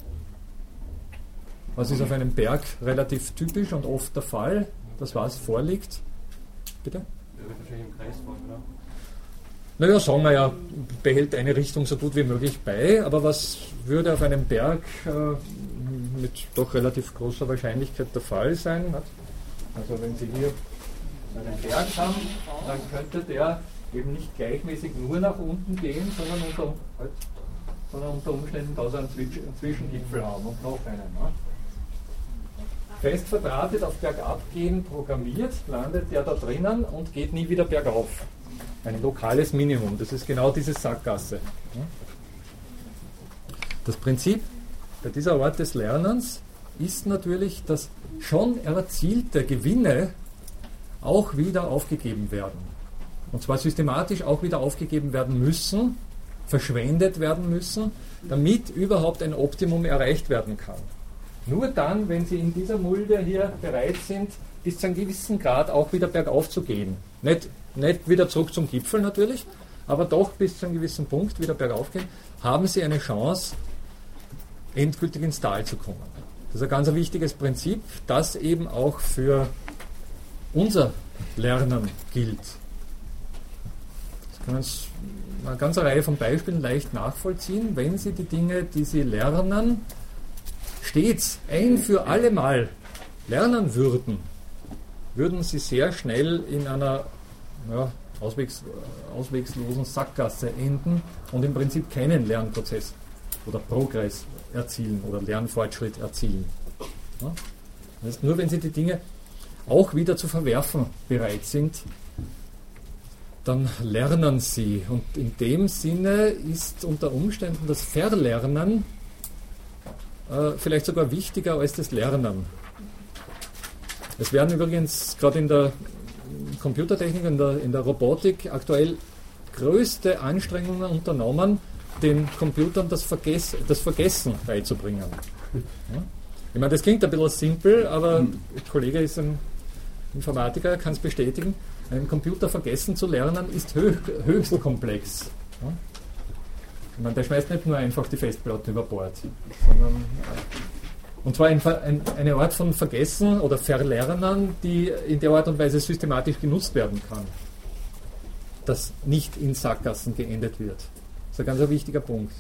Was ist auf einem Berg relativ typisch und oft der Fall, dass was vorliegt? Bitte? Der wird wahrscheinlich im Kreis fahren, oder? Naja, sagen wir ja, behält eine Richtung so gut wie möglich bei, aber was würde auf einem Berg mit doch relativ großer Wahrscheinlichkeit der Fall sein? Also wenn Sie hier einen Berg haben, dann könnte der eben nicht gleichmäßig nur nach unten gehen, sondern unter Umständen da so einen Zwischengipfel haben und noch einen. Ne? Fest verdrahtet auf bergab gehen programmiert, landet der da drinnen und geht nie wieder bergauf. Ein lokales Minimum, das ist genau diese Sackgasse. Das Prinzip bei dieser Art des Lernens ist natürlich, dass schon erzielte Gewinne auch wieder aufgegeben werden. Und zwar systematisch auch wieder aufgegeben werden müssen, verschwendet werden müssen, damit überhaupt ein Optimum erreicht werden kann. Nur dann, wenn Sie in dieser Mulde hier bereit sind, bis zu einem gewissen Grad auch wieder bergauf zu gehen. Nicht wieder zurück zum Gipfel natürlich, aber doch bis zu einem gewissen Punkt wieder bergauf gehen, haben Sie eine Chance, endgültig ins Tal zu kommen. Das ist ein ganz wichtiges Prinzip, das eben auch für unser Lernen gilt. Das können Sie eine ganze Reihe von Beispielen leicht nachvollziehen, wenn Sie die Dinge, die Sie lernen, stets ein für alle Mal lernen würden Sie sehr schnell in einer auswegslosen Sackgasse enden und im Prinzip keinen Lernprozess oder Progress erzielen oder Lernfortschritt erzielen. Ja? Das heißt, nur wenn Sie die Dinge auch wieder zu verwerfen bereit sind, dann lernen Sie. Und in dem Sinne ist unter Umständen das Verlernen vielleicht sogar wichtiger als das Lernen. Es werden übrigens gerade in der Computertechnik und in der Robotik aktuell größte Anstrengungen unternommen, den Computern das Vergessen beizubringen. Ja? Ich meine, das klingt ein bisschen simpel, aber der Kollege ist ein Informatiker, kann es bestätigen, einen Computer vergessen zu lernen ist höchst komplex. Ja? Ich meine, der schmeißt nicht nur einfach die Festplatte über Bord, sondern und zwar eine Art von Vergessen oder Verlernen, die in der Art und Weise systematisch genutzt werden kann, dass nicht in Sackgassen geendet wird. Das ist ein ganz wichtiger Punkt.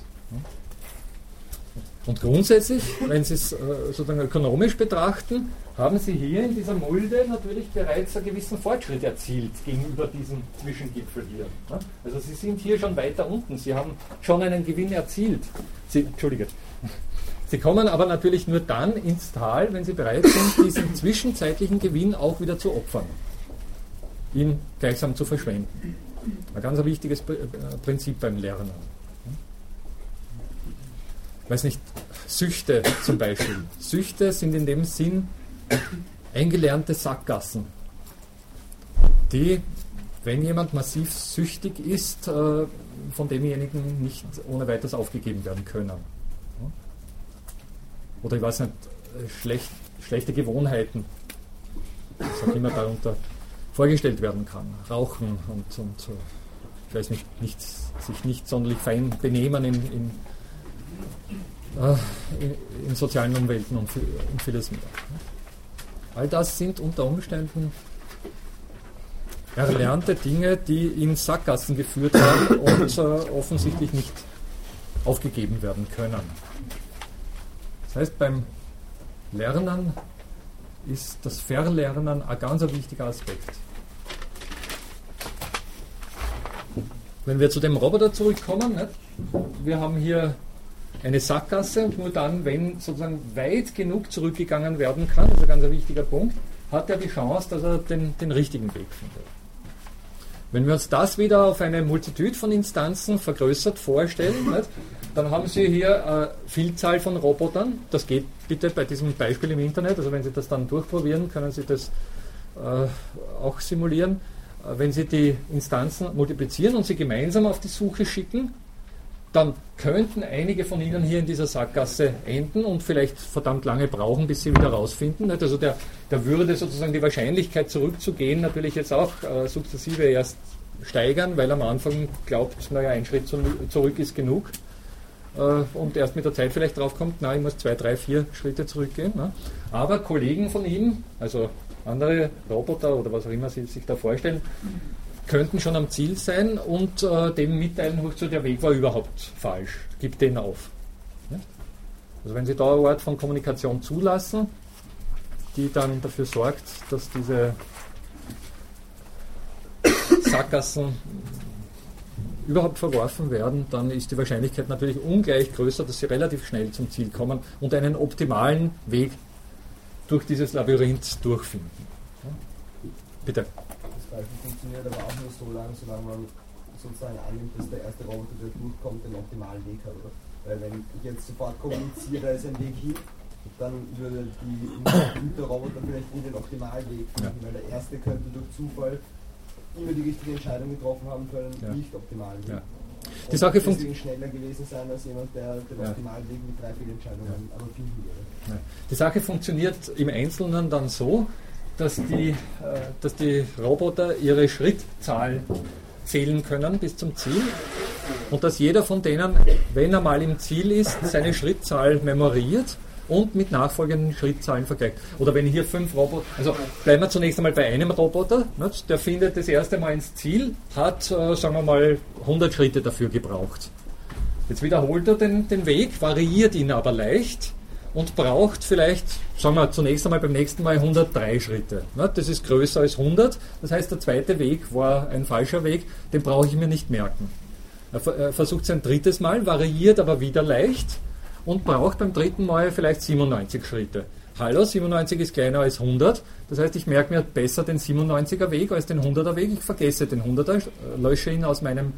Und grundsätzlich, wenn Sie es sozusagen ökonomisch betrachten, haben Sie hier in dieser Mulde natürlich bereits einen gewissen Fortschritt erzielt gegenüber diesem Zwischengipfel hier. Also Sie sind hier schon weiter unten, Sie haben schon einen Gewinn erzielt. Sie kommen aber natürlich nur dann ins Tal, wenn Sie bereit sind, diesen zwischenzeitlichen Gewinn auch wieder zu opfern, ihn gleichsam zu verschwenden. Ein ganz wichtiges Prinzip beim Lernen. weiß nicht, Süchte zum Beispiel. Süchte sind in dem Sinn eingelernte Sackgassen, die, wenn jemand massiv süchtig ist, von demjenigen nicht ohne weiteres aufgegeben werden können. Oder ich weiß nicht, schlechte Gewohnheiten, was auch immer darunter vorgestellt werden kann. Rauchen und ich weiß nicht, sich nicht sonderlich fein benehmen in sozialen Umwelten und vieles mehr. All das sind unter Umständen erlernte Dinge, die in Sackgassen geführt haben und offensichtlich nicht aufgegeben werden können. Das heißt, beim Lernen ist das Verlernen ein ganz wichtiger Aspekt. Wenn wir zu dem Roboter zurückkommen, nicht? Wir haben hier eine Sackgasse und nur dann, wenn sozusagen weit genug zurückgegangen werden kann, das ist ein ganz wichtiger Punkt, hat er die Chance, dass er den richtigen Weg findet. Wenn wir uns das wieder auf eine Multitude von Instanzen vergrößert vorstellen, nicht? Dann haben Sie hier eine Vielzahl von Robotern. Das geht bitte bei diesem Beispiel im Internet. Also wenn Sie das dann durchprobieren, können Sie das auch simulieren. Wenn Sie die Instanzen multiplizieren und sie gemeinsam auf die Suche schicken, dann könnten einige von Ihnen hier in dieser Sackgasse enden und vielleicht verdammt lange brauchen, bis sie wieder rausfinden. Also da würde sozusagen die Wahrscheinlichkeit zurückzugehen natürlich jetzt auch sukzessive erst steigern, weil am Anfang glaubt, naja, ein Schritt zurück ist genug. Und erst mit der Zeit vielleicht drauf kommt, na, ich muss 2, 3, 4 Schritte zurückgehen. Ne? Aber Kollegen von ihm, also andere Roboter oder was auch immer Sie sich da vorstellen, könnten schon am Ziel sein und dem mitteilen, der Weg war überhaupt falsch, gib den auf. Ne? Also wenn Sie da eine Art von Kommunikation zulassen, die dann dafür sorgt, dass diese Sackgassen überhaupt verworfen werden, dann ist die Wahrscheinlichkeit natürlich ungleich größer, dass sie relativ schnell zum Ziel kommen und einen optimalen Weg durch dieses Labyrinth durchfinden. Ja? Bitte. Das Beispiel funktioniert aber auch nur so lange, solange man sozusagen annimmt, dass der erste Roboter, der durchkommt, den optimalen Weg hat. Oder? Weil wenn ich jetzt sofort kommuniziere, da ist ein Weg hin, dann würde der Roboter vielleicht nie den optimalen Weg finden, weil der erste könnte durch Zufall immer die richtige Entscheidung getroffen haben für einen nicht optimalen Weg. Ja. Die Sache deswegen schneller gewesen sein als jemand, der den optimalen Weg mit 3 Fehlentscheidungen aber finden würde. Ja. Die Sache funktioniert im Einzelnen dann so, dass die Roboter ihre Schrittzahl zählen können bis zum Ziel und dass jeder von denen, wenn er mal im Ziel ist, seine Schrittzahl memoriert und mit nachfolgenden Schrittzahlen vergleicht. Oder wenn hier 5 Roboter, also bleiben wir zunächst einmal bei einem Roboter, nicht? Der findet das erste Mal ins Ziel, hat, sagen wir mal, 100 Schritte dafür gebraucht. Jetzt wiederholt er den Weg, variiert ihn aber leicht und braucht vielleicht, sagen wir zunächst einmal beim nächsten Mal 103 Schritte. Nicht? Das ist größer als 100, das heißt, der zweite Weg war ein falscher Weg, den brauche ich mir nicht merken. Er versucht es ein drittes Mal, variiert aber wieder leicht und braucht beim dritten Mal vielleicht 97 Schritte. Hallo, 97 ist kleiner als 100, das heißt, ich merke mir besser den 97er Weg als den 100er Weg, ich vergesse den 100er, lösche ihn aus meinem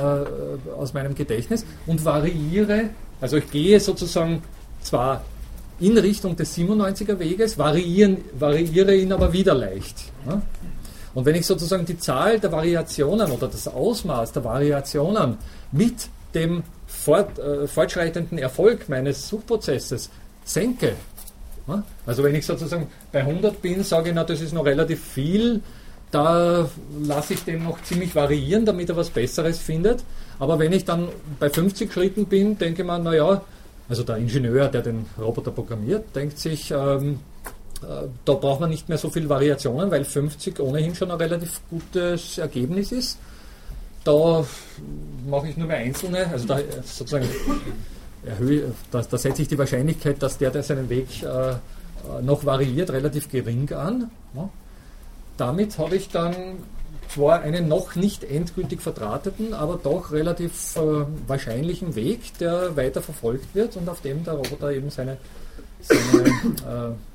Gedächtnis und variiere, also ich gehe sozusagen zwar in Richtung des 97er Weges, variiere ihn aber wieder leicht. Ja? Und wenn ich sozusagen die Zahl der Variationen oder das Ausmaß der Variationen mit dem fortschreitenden Erfolg meines Suchprozesses senke. Ja? Also wenn ich sozusagen bei 100 bin, sage ich, na, das ist noch relativ viel, da lasse ich den noch ziemlich variieren, damit er was Besseres findet. Aber wenn ich dann bei 50 Schritten bin, denke man, naja, also der Ingenieur, der den Roboter programmiert, denkt sich, da braucht man nicht mehr so viele Variationen, weil 50 ohnehin schon ein relativ gutes Ergebnis ist. Da mache ich nur mehr einzelne, also da sozusagen da setze ich die Wahrscheinlichkeit, dass der seinen Weg noch variiert, relativ gering an. Ja. Damit habe ich dann zwar einen noch nicht endgültig verdrahteten, aber doch relativ wahrscheinlichen Weg, der weiter verfolgt wird und auf dem der Roboter eben seine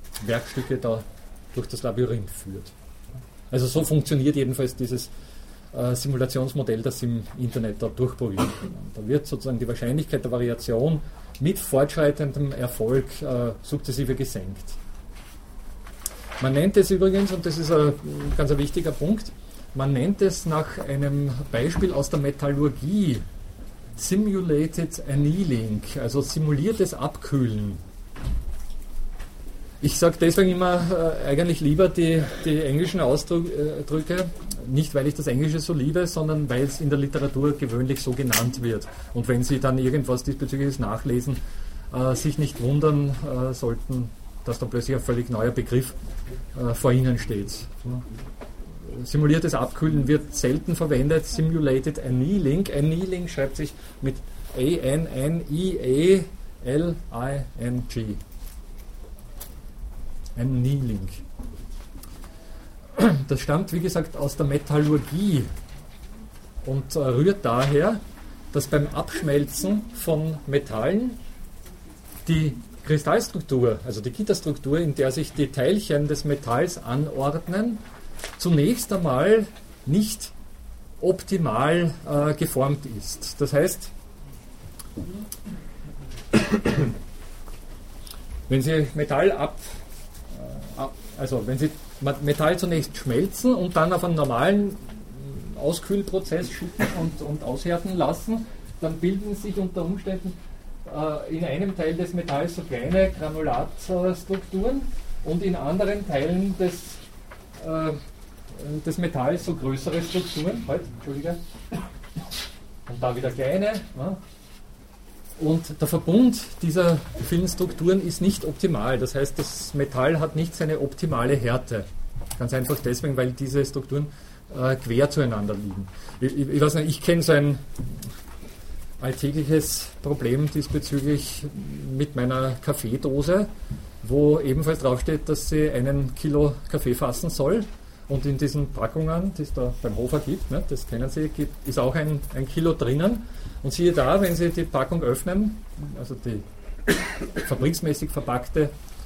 Werkstücke da durch das Labyrinth führt. Also so funktioniert jedenfalls dieses Simulationsmodell, das im Internet da durchprobieren können. Da wird sozusagen die Wahrscheinlichkeit der Variation mit fortschreitendem Erfolg sukzessive gesenkt. Man nennt es übrigens, und das ist ein ganz wichtiger Punkt, man nennt es nach einem Beispiel aus der Metallurgie Simulated Annealing, also simuliertes Abkühlen. Ich sage deswegen immer eigentlich lieber die englischen Ausdrücke, nicht weil ich das Englische so liebe, sondern weil es in der Literatur gewöhnlich so genannt wird. Und wenn Sie dann irgendwas diesbezügliches nachlesen, sich nicht wundern sollten, dass da plötzlich ein völlig neuer Begriff vor Ihnen steht. Simuliertes Abkühlen wird selten verwendet. Simulated Annealing. Annealing schreibt sich mit A-N-N-I-E-L-I-N-G. Annealing. Das stammt, wie gesagt, aus der Metallurgie und rührt daher, dass beim Abschmelzen von Metallen die Kristallstruktur, also die Gitterstruktur, in der sich die Teilchen des Metalls anordnen, zunächst einmal nicht optimal geformt ist. Das heißt, wenn Sie wenn Sie Metall zunächst schmelzen und dann auf einen normalen Auskühlprozess schütten und aushärten lassen, dann bilden sich unter Umständen in einem Teil des Metalls so kleine Granulatstrukturen und in anderen Teilen des Metalls so größere Strukturen. Entschuldige. Und da wieder kleine. Ja. Und der Verbund dieser vielen Strukturen ist nicht optimal. Das heißt, das Metall hat nicht seine optimale Härte. Ganz einfach deswegen, weil diese Strukturen quer zueinander liegen. Ich weiß nicht, ich kenne so ein alltägliches Problem diesbezüglich mit meiner Kaffeedose, wo ebenfalls draufsteht, dass sie 1 Kilo Kaffee fassen soll. Und in diesen Packungen, die es da beim Hofer gibt, ne, das kennen Sie, ist auch ein Kilo drinnen. Und siehe da, wenn Sie die Packung öffnen, also die fabriksmäßig verpackte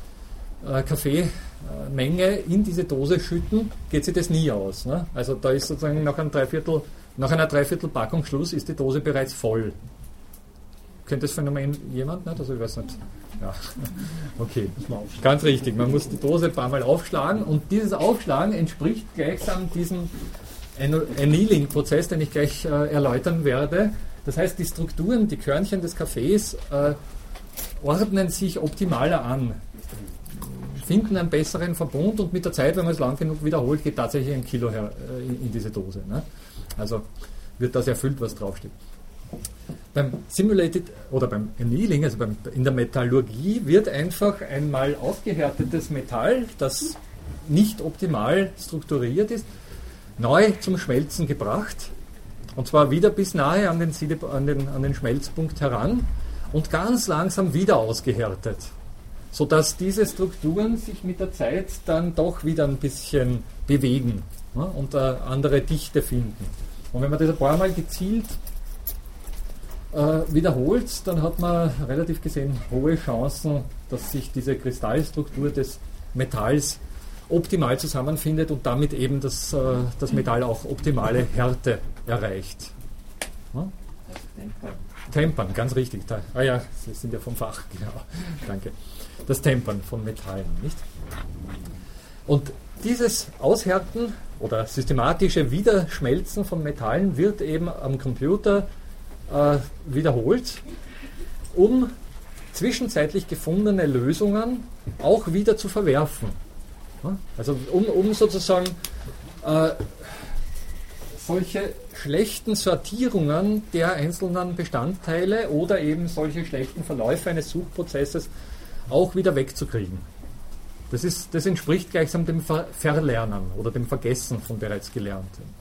Kaffeemenge in diese Dose schütten, geht sich das nie aus. Ne? Also da ist sozusagen nach einer Dreiviertel Packung Schluss, ist die Dose bereits voll. Kennt das Phänomen jemand? Nicht? Also ich weiß nicht. Ja. Okay, ganz richtig. Man muss die Dose ein paar Mal aufschlagen und dieses Aufschlagen entspricht gleichsam diesem Annealing-Prozess, den ich gleich erläutern werde. Das heißt, die Strukturen, die Körnchen des Kaffees ordnen sich optimaler an, finden einen besseren Verbund und mit der Zeit, wenn man es lang genug wiederholt, geht tatsächlich 1 Kilo in diese Dose. Ne? Also wird das erfüllt, was draufsteht. Beim Simulated oder beim Annealing, also in der Metallurgie, wird einfach einmal ausgehärtetes Metall, das nicht optimal strukturiert ist, neu zum Schmelzen gebracht. Und zwar wieder bis nahe an den Schmelzpunkt heran und ganz langsam wieder ausgehärtet, sodass diese Strukturen sich mit der Zeit dann doch wieder ein bisschen bewegen, ne, und eine andere Dichte finden. Und wenn man das ein paar Mal gezielt wiederholt, dann hat man relativ gesehen hohe Chancen, dass sich diese Kristallstruktur des Metalls optimal zusammenfindet und damit eben das Metall auch optimale Härte erreicht. Ja? Tempern, ganz richtig. Ja, Sie sind ja vom Fach, genau. Danke. Das Tempern von Metallen, nicht? Und dieses Aushärten oder systematische Wiederschmelzen von Metallen wird eben am Computer wiederholt, um zwischenzeitlich gefundene Lösungen auch wieder zu verwerfen. Ja? Also um sozusagen solche schlechten Sortierungen der einzelnen Bestandteile oder eben solche schlechten Verläufe eines Suchprozesses auch wieder wegzukriegen. Das entspricht gleichsam dem Verlernen oder dem Vergessen von bereits Gelerntem.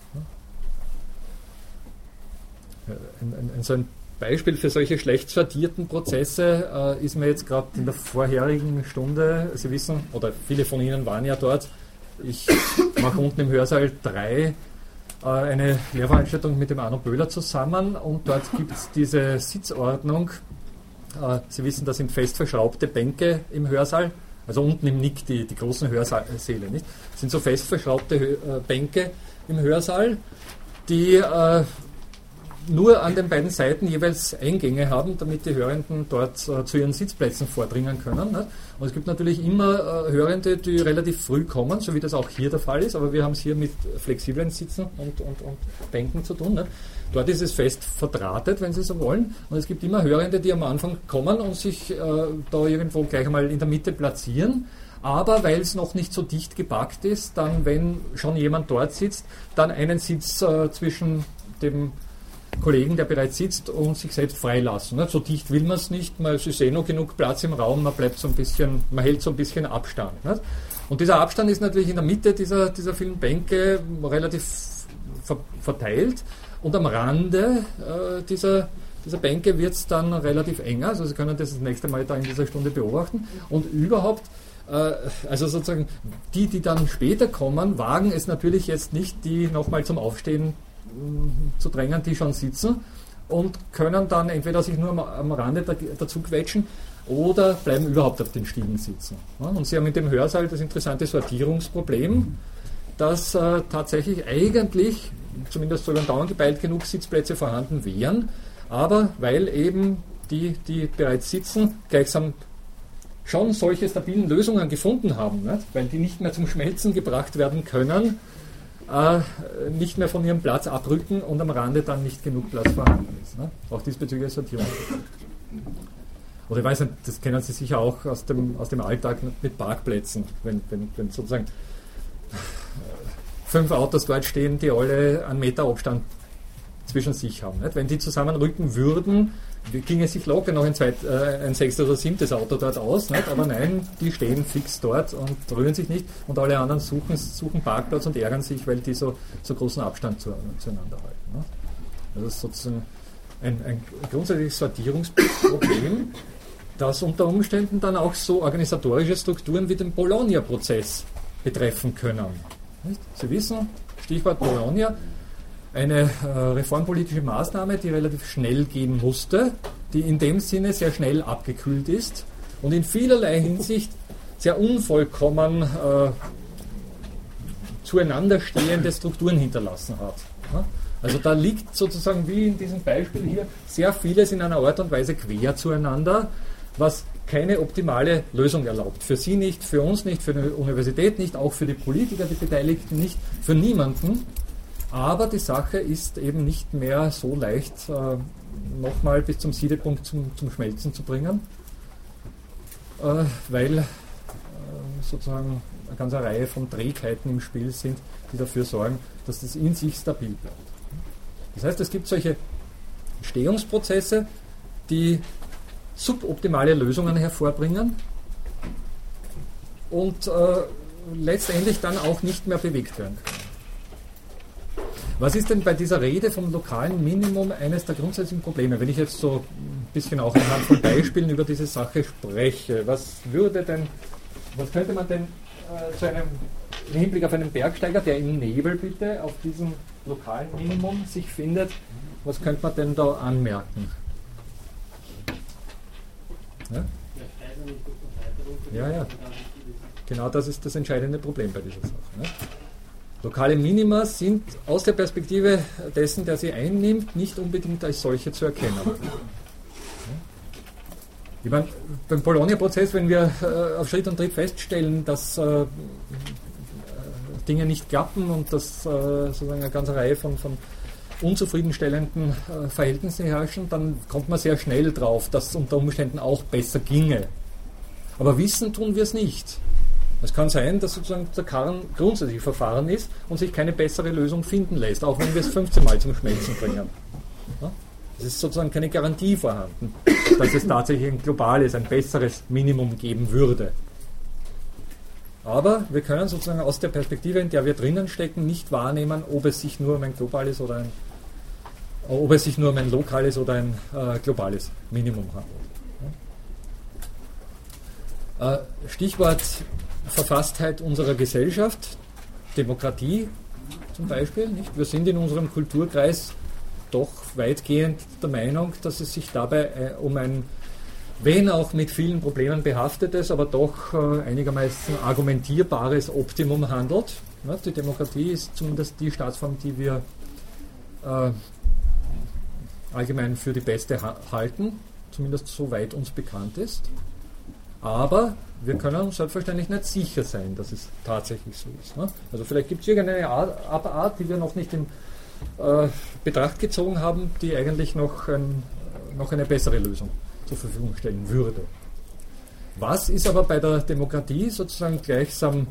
So ein Beispiel für solche schlecht sortierten Prozesse ist mir jetzt gerade in der vorherigen Stunde, Sie wissen, oder viele von Ihnen waren ja dort, ich mache unten im Hörsaal 3 eine Lehrveranstaltung mit dem Arno Böhler zusammen und dort gibt es diese Sitzordnung. Sie wissen, da sind fest verschraubte Bänke im Hörsaal, also unten im Nick die großen Hörsäle, nicht? Das sind so fest verschraubte Bänke, im Hörsaal, die nur an den beiden Seiten jeweils Eingänge haben, damit die Hörenden dort zu ihren Sitzplätzen vordringen können. Ne? Und es gibt natürlich immer Hörende, die relativ früh kommen, so wie das auch hier der Fall ist, aber wir haben es hier mit flexiblen Sitzen und Bänken zu tun. Ne? Dort ist es fest verdrahtet, wenn Sie so wollen. Und es gibt immer Hörende, die am Anfang kommen und sich da irgendwo gleich einmal in der Mitte platzieren. Aber weil es noch nicht so dicht gepackt ist, dann, wenn schon jemand dort sitzt, dann einen Sitz zwischen dem Kollegen, der bereits sitzt, und sich selbst freilassen. So dicht will man es nicht, es ist noch genug Platz im Raum, man hält so ein bisschen Abstand. Und dieser Abstand ist natürlich in der Mitte dieser vielen Bänke relativ verteilt, und am Rande dieser Bänke wird es dann relativ enger, also Sie können das nächste Mal da in dieser Stunde beobachten, und überhaupt, also sozusagen die dann später kommen, wagen es natürlich jetzt nicht, die nochmal zum Aufstehen zu drängen, die schon sitzen, und können dann entweder sich nur am Rande dazu quetschen oder bleiben überhaupt auf den Stiegen sitzen. Und Sie haben mit dem Hörsaal das interessante Sortierungsproblem, dass tatsächlich eigentlich, zumindest so über den Daumen gepeilt, genug Sitzplätze vorhanden wären, aber weil eben die bereits sitzen, gleichsam schon solche stabilen Lösungen gefunden haben, nicht? Weil die nicht mehr zum Schmelzen gebracht werden können, nicht mehr von ihrem Platz abrücken und am Rande dann nicht genug Platz vorhanden ist. Ne? Auch diesbezüglich Sortierung. Oder ich weiß nicht, das kennen Sie sicher auch aus dem Alltag mit Parkplätzen, wenn sozusagen 5 Autos dort stehen, die alle einen Meter Abstand zwischen sich haben. Nicht? Wenn die zusammenrücken würden, ginge sich locker noch ein 6. oder 7. Auto dort aus, nicht? Aber nein, die stehen fix dort und rühren sich nicht, und alle anderen suchen Parkplatz und ärgern sich, weil die so großen Abstand zueinander halten. Nicht? Das ist sozusagen ein grundsätzliches Sortierungsproblem, das unter Umständen dann auch so organisatorische Strukturen wie den Bologna-Prozess betreffen können. Nicht? Sie wissen, Stichwort Bologna, eine reformpolitische Maßnahme, die relativ schnell gehen musste, die in dem Sinne sehr schnell abgekühlt ist und in vielerlei Hinsicht sehr unvollkommen zueinander stehende Strukturen hinterlassen hat. Ja? Also da liegt sozusagen, wie in diesem Beispiel hier, sehr vieles in einer Art und Weise quer zueinander, was keine optimale Lösung erlaubt. Für Sie nicht, für uns nicht, für die Universität nicht, auch für die Politiker, die Beteiligten nicht, für niemanden. Aber die Sache ist eben nicht mehr so leicht, nochmal bis zum Siedepunkt zum Schmelzen zu bringen, weil sozusagen eine ganze Reihe von Trägheiten im Spiel sind, die dafür sorgen, dass das in sich stabil bleibt. Das heißt, es gibt solche Entstehungsprozesse, die suboptimale Lösungen hervorbringen und letztendlich dann auch nicht mehr bewegt werden können. Was ist denn bei dieser Rede vom lokalen Minimum eines der grundsätzlichen Probleme? Wenn ich jetzt so ein bisschen auch anhand von Beispielen über diese Sache spreche, was könnte man denn im Hinblick auf einen Bergsteiger, der im Nebel bitte auf diesem lokalen Minimum sich findet, was könnte man denn da anmerken? Ja. Genau, das ist das entscheidende Problem bei dieser Sache. Ne? Lokale Minima sind aus der Perspektive dessen, der sie einnimmt, nicht unbedingt als solche zu erkennen. Ich meine, beim Bologna-Prozess, wenn wir auf Schritt und Tritt feststellen, dass Dinge nicht klappen und dass sozusagen eine ganze Reihe von unzufriedenstellenden Verhältnissen herrschen, dann kommt man sehr schnell drauf, dass es unter Umständen auch besser ginge. Aber wissen tun wir es nicht. Es kann sein, dass sozusagen der Karren grundsätzlich verfahren ist und sich keine bessere Lösung finden lässt, auch wenn wir es 15 Mal zum Schmelzen bringen. Ja? Es ist sozusagen keine Garantie vorhanden, dass es tatsächlich ein globales, ein besseres Minimum geben würde. Aber wir können sozusagen aus der Perspektive, in der wir drinnen stecken, nicht wahrnehmen, ob es sich nur um ein globales oder ein lokales oder ein globales Minimum handelt. Stichwort Verfasstheit unserer Gesellschaft, Demokratie zum Beispiel. Nicht? Wir sind in unserem Kulturkreis doch weitgehend der Meinung, dass es sich dabei um ein, wenn auch mit vielen Problemen behaftetes, aber doch einigermaßen argumentierbares Optimum handelt. Ne? Die Demokratie ist zumindest die Staatsform, die wir allgemein für die beste halten, zumindest soweit uns bekannt ist. Aber wir können uns selbstverständlich nicht sicher sein, dass es tatsächlich so ist. Ne? Also vielleicht gibt es irgendeine Art, die wir noch nicht in Betracht gezogen haben, die eigentlich noch eine bessere Lösung zur Verfügung stellen würde. Was ist aber bei der Demokratie sozusagen gleichsam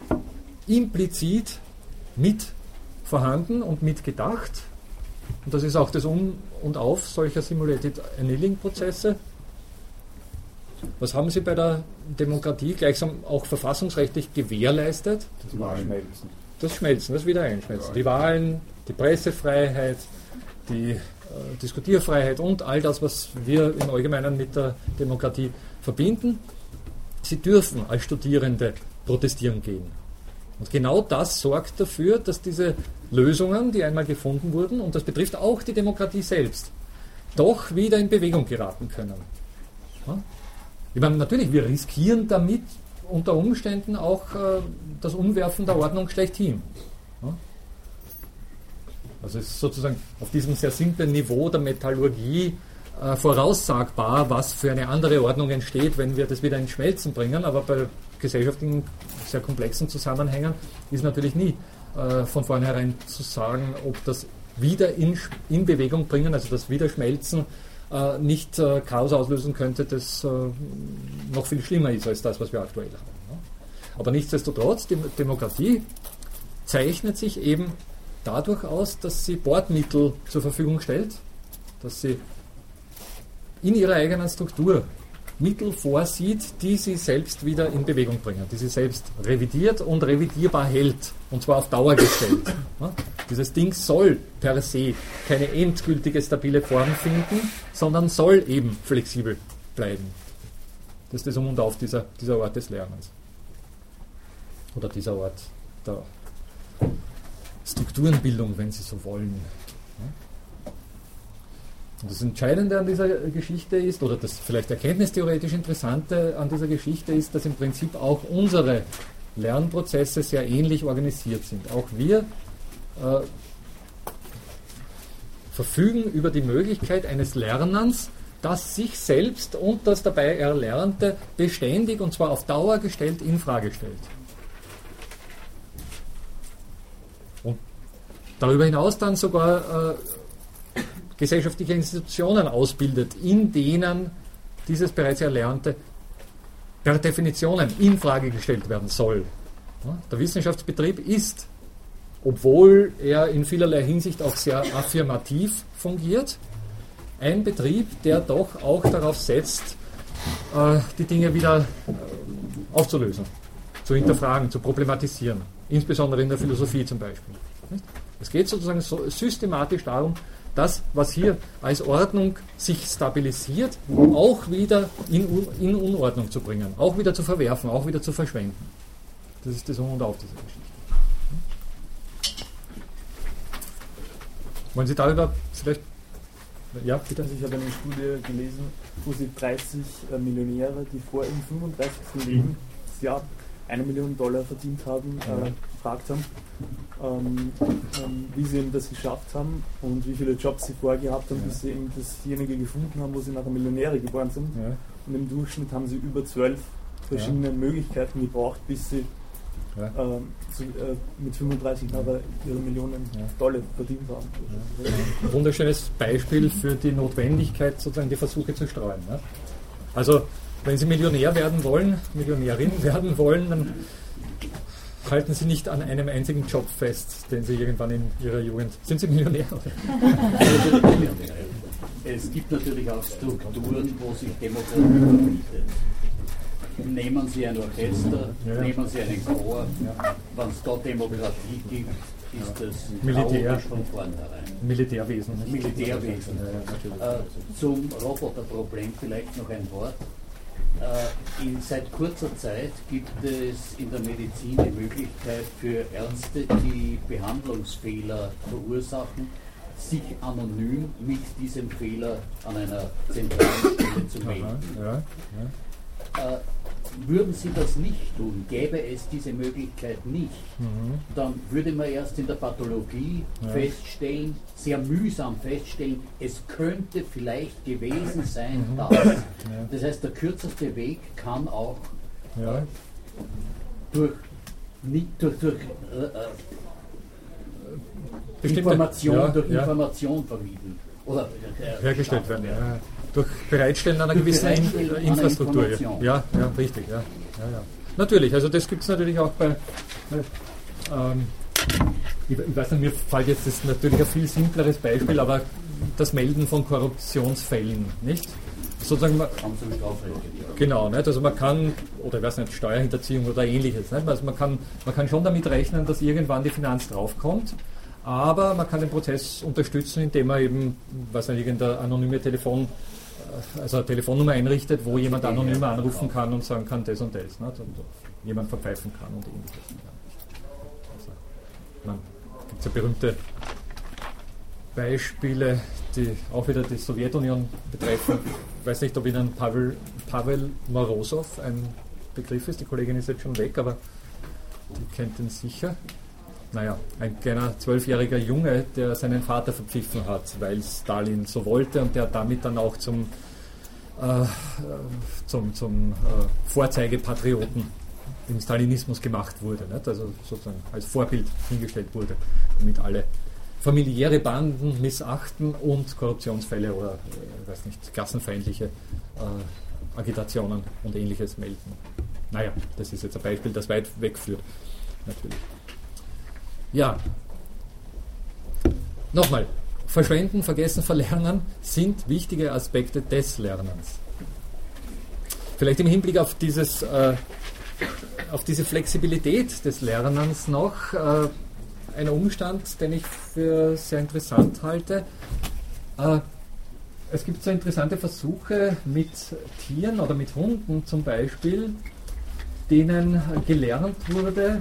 implizit mit vorhanden und mitgedacht? Und das ist auch das Um und Auf solcher Simulated Annealing-Prozesse. Was haben Sie bei der Demokratie gleichsam auch verfassungsrechtlich gewährleistet? Das Wahlschmelzen. Das Schmelzen, das Wiedereinschmelzen. Die Wahlen, die Pressefreiheit, die Diskutierfreiheit und all das, was wir im Allgemeinen mit der Demokratie verbinden. Sie dürfen als Studierende protestieren gehen. Und genau das sorgt dafür, dass diese Lösungen, die einmal gefunden wurden, und das betrifft auch die Demokratie selbst, doch wieder in Bewegung geraten können. Ja? Ich meine, natürlich, wir riskieren damit unter Umständen auch das Umwerfen der Ordnung schlechthin. Ja? Also es ist sozusagen auf diesem sehr simplen Niveau der Metallurgie voraussagbar, was für eine andere Ordnung entsteht, wenn wir das wieder ins Schmelzen bringen, aber bei gesellschaftlichen, sehr komplexen Zusammenhängen ist natürlich nie von vornherein zu sagen, ob das wieder in Bewegung bringen, also das Wiederschmelzen, nicht Chaos auslösen könnte, das noch viel schlimmer ist als das, was wir aktuell haben. Ne? Aber nichtsdestotrotz, die Demokratie zeichnet sich eben dadurch aus, dass sie Bordmittel zur Verfügung stellt, dass sie in ihrer eigenen Struktur Mittel vorsieht, die sie selbst wieder in Bewegung bringen, die sie selbst revidiert und revidierbar hält, und zwar auf Dauer gestellt. Ja? Dieses Ding soll per se keine endgültige, stabile Form finden, sondern soll eben flexibel bleiben. Das ist das Um und Auf dieser Art des Lernens. Oder dieser Art der Strukturenbildung, wenn Sie so wollen. Und das Entscheidende an dieser Geschichte ist, oder das vielleicht erkenntnistheoretisch Interessante an dieser Geschichte ist, dass im Prinzip auch unsere Lernprozesse sehr ähnlich organisiert sind. Auch wir verfügen über die Möglichkeit eines Lernens, das sich selbst und das dabei Erlernte beständig und zwar auf Dauer gestellt in Frage stellt. Und darüber hinaus dann sogar gesellschaftliche Institutionen ausbildet, in denen dieses bereits Erlernte per Definition in Frage gestellt werden soll. Ja, der Wissenschaftsbetrieb ist, obwohl er in vielerlei Hinsicht auch sehr affirmativ fungiert, ein Betrieb, der doch auch darauf setzt, die Dinge wieder aufzulösen, zu hinterfragen, zu problematisieren, insbesondere in der Philosophie zum Beispiel. Es geht sozusagen so systematisch darum, das, was hier als Ordnung sich stabilisiert, auch wieder in Unordnung zu bringen, auch wieder zu verwerfen, auch wieder zu verschwenden. Das ist das Um und Auf dieser Geschichte. Wollen Sie darüber vielleicht... Ja, bitte? Also ich habe eine Studie gelesen, wo sie 30 Millionäre, die vor ihrem 35. Lebensjahr $1 Million verdient haben, gefragt haben, wie sie eben das geschafft haben und wie viele Jobs sie vorher gehabt haben, bis sie eben dasjenige gefunden haben, wo sie nachher Millionäre geworden sind. Ja. Und im Durchschnitt haben sie über 12 verschiedene Möglichkeiten gebraucht, bis sie mit 35 nachher ihre Millionen Dollar verdient haben. Ja. Ein wunderschönes Beispiel für die Notwendigkeit, sozusagen die Versuche zu streuen. Ne? Also wenn Sie Millionär werden wollen, Millionärin werden wollen, dann halten Sie nicht an einem einzigen Job fest, den Sie irgendwann in Ihrer Jugend... Sind Sie Millionär? Es gibt natürlich auch Strukturen, wo sich Demokratie verbietet. Nehmen Sie ein Orchester, nehmen Sie einen Chor. Wenn es da Demokratie gibt, ist das Militär von vornherein. Militärwesen. Militärwesen. Zum Roboterproblem vielleicht noch ein Wort. Seit kurzer Zeit gibt es in der Medizin die Möglichkeit für Ärzte, die Behandlungsfehler verursachen, sich anonym mit diesem Fehler an einer zentralen Stelle zu melden. würden Sie das nicht tun, gäbe es diese Möglichkeit nicht, dann würde man erst in der Pathologie feststellen, sehr mühsam feststellen, es könnte vielleicht gewesen sein, dass. Das heißt, der kürzeste Weg kann auch durch Information vermieden oder hergestellt werden. Ja. Durch Bereitstellen einer gewissen Infrastruktur. Ja, richtig. Ja. Natürlich, also das gibt es natürlich auch bei. Ich weiß nicht, mir fällt jetzt das natürlich ein viel simpleres Beispiel, aber das Melden von Korruptionsfällen, nicht? Sozusagen, genau, nicht? Also man kann, oder ich weiß nicht, Steuerhinterziehung oder ähnliches, nicht? Also man kann schon damit rechnen, dass irgendwann die Finanz draufkommt, aber man kann den Prozess unterstützen, indem man eben, weiß nicht, irgendeine anonyme Telefonnummer einrichtet, wo jemand anonym anrufen kann und sagen kann, das und das, nicht? Und jemand verpfeifen kann und ähnliches. Also, gibt es ja berühmte Beispiele, die auch wieder die Sowjetunion betreffen. Ich weiß nicht, ob Ihnen Pavel Morozov ein Begriff ist. Die Kollegin ist jetzt schon weg, aber die kennt ihn sicher. Naja, ein kleiner 12-jähriger Junge, der seinen Vater verpfiffen hat, weil Stalin so wollte, und der damit dann auch zum Vorzeigepatrioten im Stalinismus gemacht wurde. Nicht? Also sozusagen als Vorbild hingestellt wurde, damit alle familiäre Banden missachten und Korruptionsfälle oder weiß nicht, klassenfeindliche Agitationen und Ähnliches melden. Naja, das ist jetzt ein Beispiel, das weit wegführt, natürlich. Ja, nochmal, Verschwenden, Vergessen, Verlernen sind wichtige Aspekte des Lernens. Vielleicht im Hinblick auf diese Flexibilität des Lernens noch ein Umstand, den ich für sehr interessant halte. Es gibt so interessante Versuche mit Tieren oder mit Hunden zum Beispiel, denen gelernt wurde,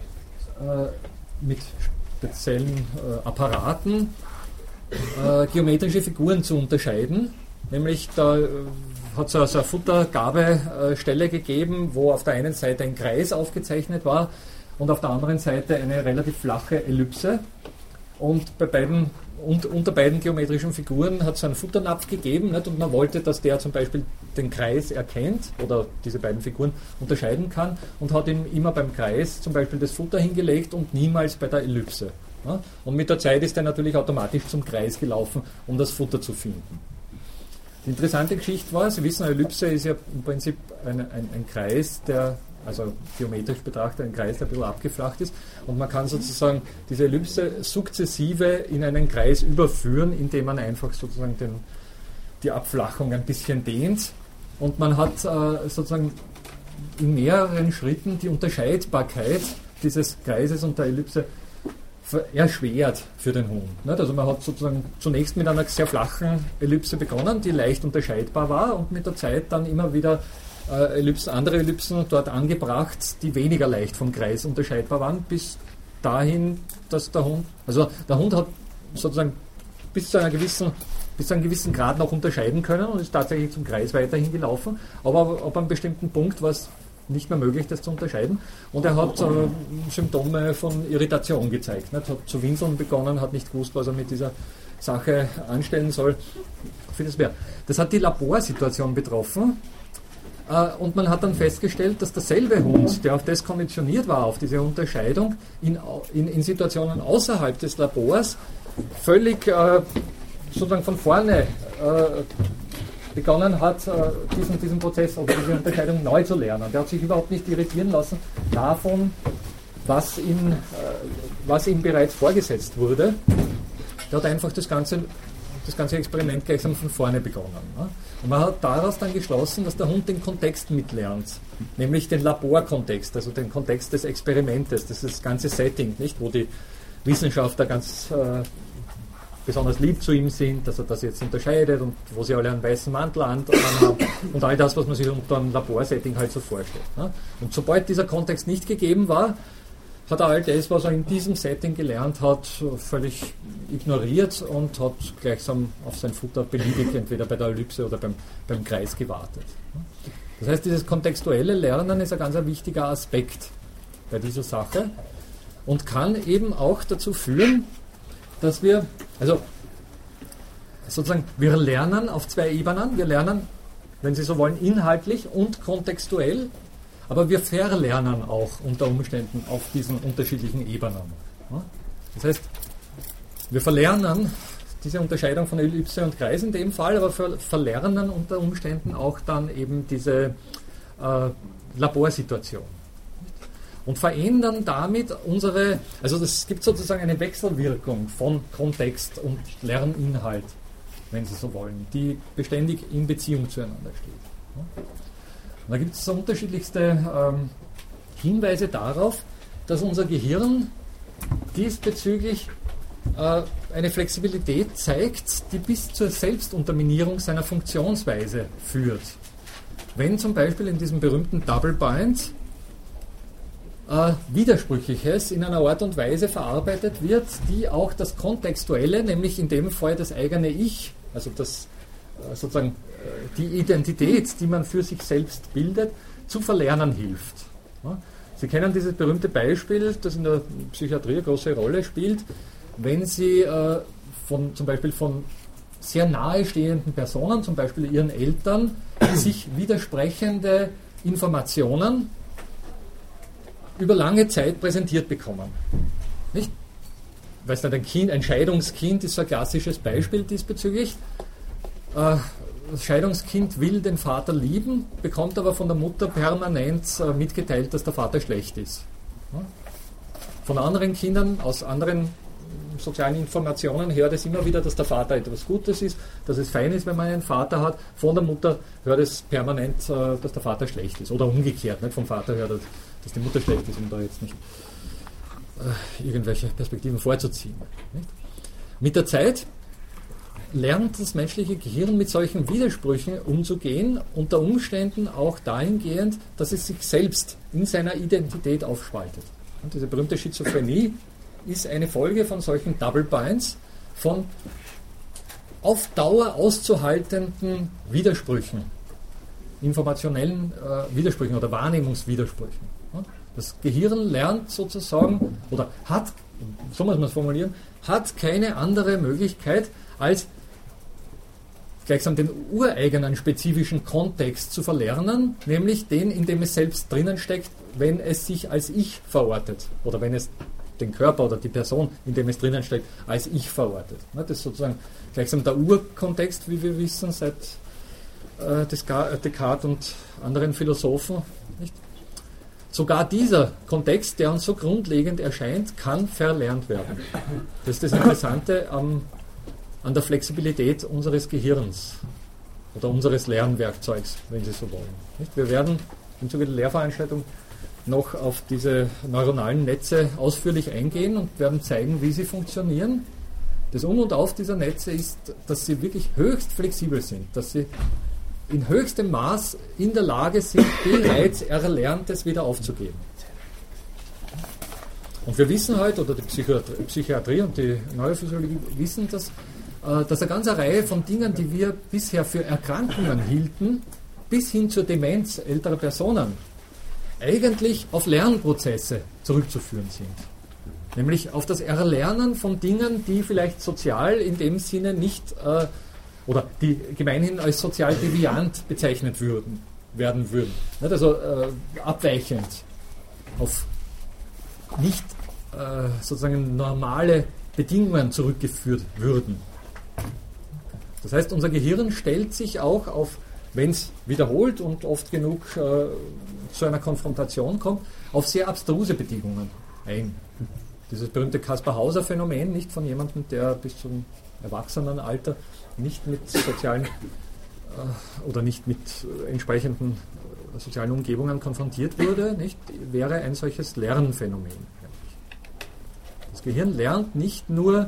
mit speziellen Apparaten geometrische Figuren zu unterscheiden. Nämlich da hat es also eine Futtergabestelle gegeben, wo auf der einen Seite ein Kreis aufgezeichnet war und auf der anderen Seite eine relativ flache Ellipse. Und unter beiden geometrischen Figuren hat es einen Futternapf gegeben, nicht? Und man wollte, dass der zum Beispiel den Kreis erkennt oder diese beiden Figuren unterscheiden kann, und hat ihm immer beim Kreis zum Beispiel das Futter hingelegt und niemals bei der Ellipse. Ja? Und mit der Zeit ist er natürlich automatisch zum Kreis gelaufen, um das Futter zu finden. Die interessante Geschichte war, Sie wissen, eine Ellipse ist ja im Prinzip ein Kreis, der, also geometrisch betrachtet, ein Kreis, der ein bisschen abgeflacht ist. Und man kann sozusagen diese Ellipse sukzessive in einen Kreis überführen, indem man einfach sozusagen die Abflachung ein bisschen dehnt. Und man hat sozusagen in mehreren Schritten die Unterscheidbarkeit dieses Kreises und der Ellipse erschwert für den Hund. Also man hat sozusagen zunächst mit einer sehr flachen Ellipse begonnen, die leicht unterscheidbar war, und mit der Zeit dann immer wieder andere Ellipsen dort angebracht, die weniger leicht vom Kreis unterscheidbar waren, bis dahin, dass der Hund hat sozusagen bis zu einem gewissen Grad noch unterscheiden können und ist tatsächlich zum Kreis weiterhin gelaufen, aber ab einem bestimmten Punkt war es nicht mehr möglich, das zu unterscheiden, und er hat Symptome von Irritation gezeigt. Hat zu winseln begonnen, hat nicht gewusst, was er mit dieser Sache anstellen soll. Das hat die Laborsituation betroffen. Und man hat dann festgestellt, dass derselbe Hund, der auf das konditioniert war, auf diese Unterscheidung, in Situationen außerhalb des Labors völlig sozusagen von vorne begonnen hat, diesen Prozess oder diese Unterscheidung neu zu lernen. Der hat sich überhaupt nicht irritieren lassen davon, was ihm bereits vorgesetzt wurde. Der hat einfach das ganze Experiment gleichsam von vorne begonnen. Ne? Und man hat daraus dann geschlossen, dass der Hund den Kontext mitlernt, nämlich den Laborkontext, also den Kontext des Experimentes, das ist das ganze Setting, nicht, wo die Wissenschaftler ganz besonders lieb zu ihm sind, dass er das jetzt unterscheidet und wo sie alle einen weißen Mantel an haben und all das, was man sich unter einem Laborsetting halt so vorstellt. Ne? Und sobald dieser Kontext nicht gegeben war, hat er all das, was er in diesem Setting gelernt hat, völlig ignoriert und hat gleichsam auf sein Futter beliebig entweder bei der Ellipse oder beim Kreis gewartet. Das heißt, dieses kontextuelle Lernen ist ein ganz wichtiger Aspekt bei dieser Sache und kann eben auch dazu führen, dass wir, also sozusagen, wir lernen auf zwei Ebenen. Wir lernen, wenn Sie so wollen, inhaltlich und kontextuell, aber wir verlernen auch unter Umständen auf diesen unterschiedlichen Ebenen. Das heißt, wir verlernen diese Unterscheidung von Ellipse und Kreis in dem Fall, aber verlernen unter Umständen auch dann eben diese Laborsituation. Und verändern damit unsere, also es gibt sozusagen eine Wechselwirkung von Kontext und Lerninhalt, wenn Sie so wollen, die beständig in Beziehung zueinander steht. Und da gibt es unterschiedlichste Hinweise darauf, dass unser Gehirn diesbezüglich eine Flexibilität zeigt, die bis zur Selbstunterminierung seiner Funktionsweise führt. Wenn zum Beispiel in diesem berühmten Double Bind Widersprüchliches in einer Art und Weise verarbeitet wird, die auch das Kontextuelle, nämlich in dem Fall das eigene Ich, also das sozusagen die Identität, die man für sich selbst bildet, zu verlernen hilft. Sie kennen dieses berühmte Beispiel, das in der Psychiatrie eine große Rolle spielt, wenn Sie zum Beispiel von sehr nahestehenden Personen, zum Beispiel Ihren Eltern, sich widersprechende Informationen über lange Zeit präsentiert bekommen. Nicht? Weißt du, ein Scheidungskind ist so ein klassisches Beispiel diesbezüglich. Das Scheidungskind will den Vater lieben, bekommt aber von der Mutter permanent mitgeteilt, dass der Vater schlecht ist. Von anderen Kindern aus anderen sozialen Informationen hört es immer wieder, dass der Vater etwas Gutes ist, dass es fein ist, wenn man einen Vater hat. Von der Mutter hört es permanent, dass der Vater schlecht ist. Oder umgekehrt, nicht vom Vater hört, dass die Mutter schlecht ist, um da jetzt nicht irgendwelche Perspektiven vorzuziehen. Nicht? Mit der Zeit lernt das menschliche Gehirn mit solchen Widersprüchen umzugehen, unter Umständen auch dahingehend, dass es sich selbst in seiner Identität aufspaltet. Und diese berühmte Schizophrenie ist eine Folge von solchen Double Binds, von auf Dauer auszuhaltenden Widersprüchen, informationellen Widersprüchen oder Wahrnehmungswidersprüchen. Das Gehirn lernt sozusagen, oder hat, so muss man es formulieren, hat keine andere Möglichkeit, als gleichsam den ureigenen spezifischen Kontext zu verlernen, nämlich den, in dem es selbst drinnen steckt, wenn es sich als Ich verortet oder wenn es den Körper oder die Person, in dem es drinnen steckt, als Ich verortet. Das ist sozusagen gleichsam der Urkontext, wie wir wissen, seit Descartes und anderen Philosophen. Nicht? Sogar dieser Kontext, der uns so grundlegend erscheint, kann verlernt werden. Das ist das Interessante an der Flexibilität unseres Gehirns oder unseres Lernwerkzeugs, wenn Sie so wollen. Nicht? Wir werden im Zuge der Lehrveranstaltung noch auf diese neuronalen Netze ausführlich eingehen und werden zeigen, wie sie funktionieren. Das Um und Auf dieser Netze ist, dass sie wirklich höchst flexibel sind, dass sie in höchstem Maß in der Lage sind, bereits Erlerntes wieder aufzugeben. Und wir wissen heute, oder die Psychiatrie und die Neurophysiologie wissen das, dass eine ganze Reihe von Dingen, die wir bisher für Erkrankungen hielten, bis hin zur Demenz älterer Personen, eigentlich auf Lernprozesse zurückzuführen sind. Nämlich auf das Erlernen von Dingen, die vielleicht sozial in dem Sinne nicht oder die gemeinhin als sozial deviant bezeichnet werden würden. Also abweichend, auf nicht sozusagen normale Bedingungen zurückgeführt würden. Das heißt, unser Gehirn stellt sich auch auf, wenn es wiederholt und oft genug zu einer Konfrontation kommt, auf sehr abstruse Bedingungen ein. Dieses berühmte Kaspar-Hauser-Phänomen, nicht von jemandem, der bis zum Erwachsenenalter nicht mit sozialen oder nicht mit entsprechenden sozialen Umgebungen konfrontiert wurde, nicht, wäre ein solches Lernphänomen. Das Gehirn lernt nicht nur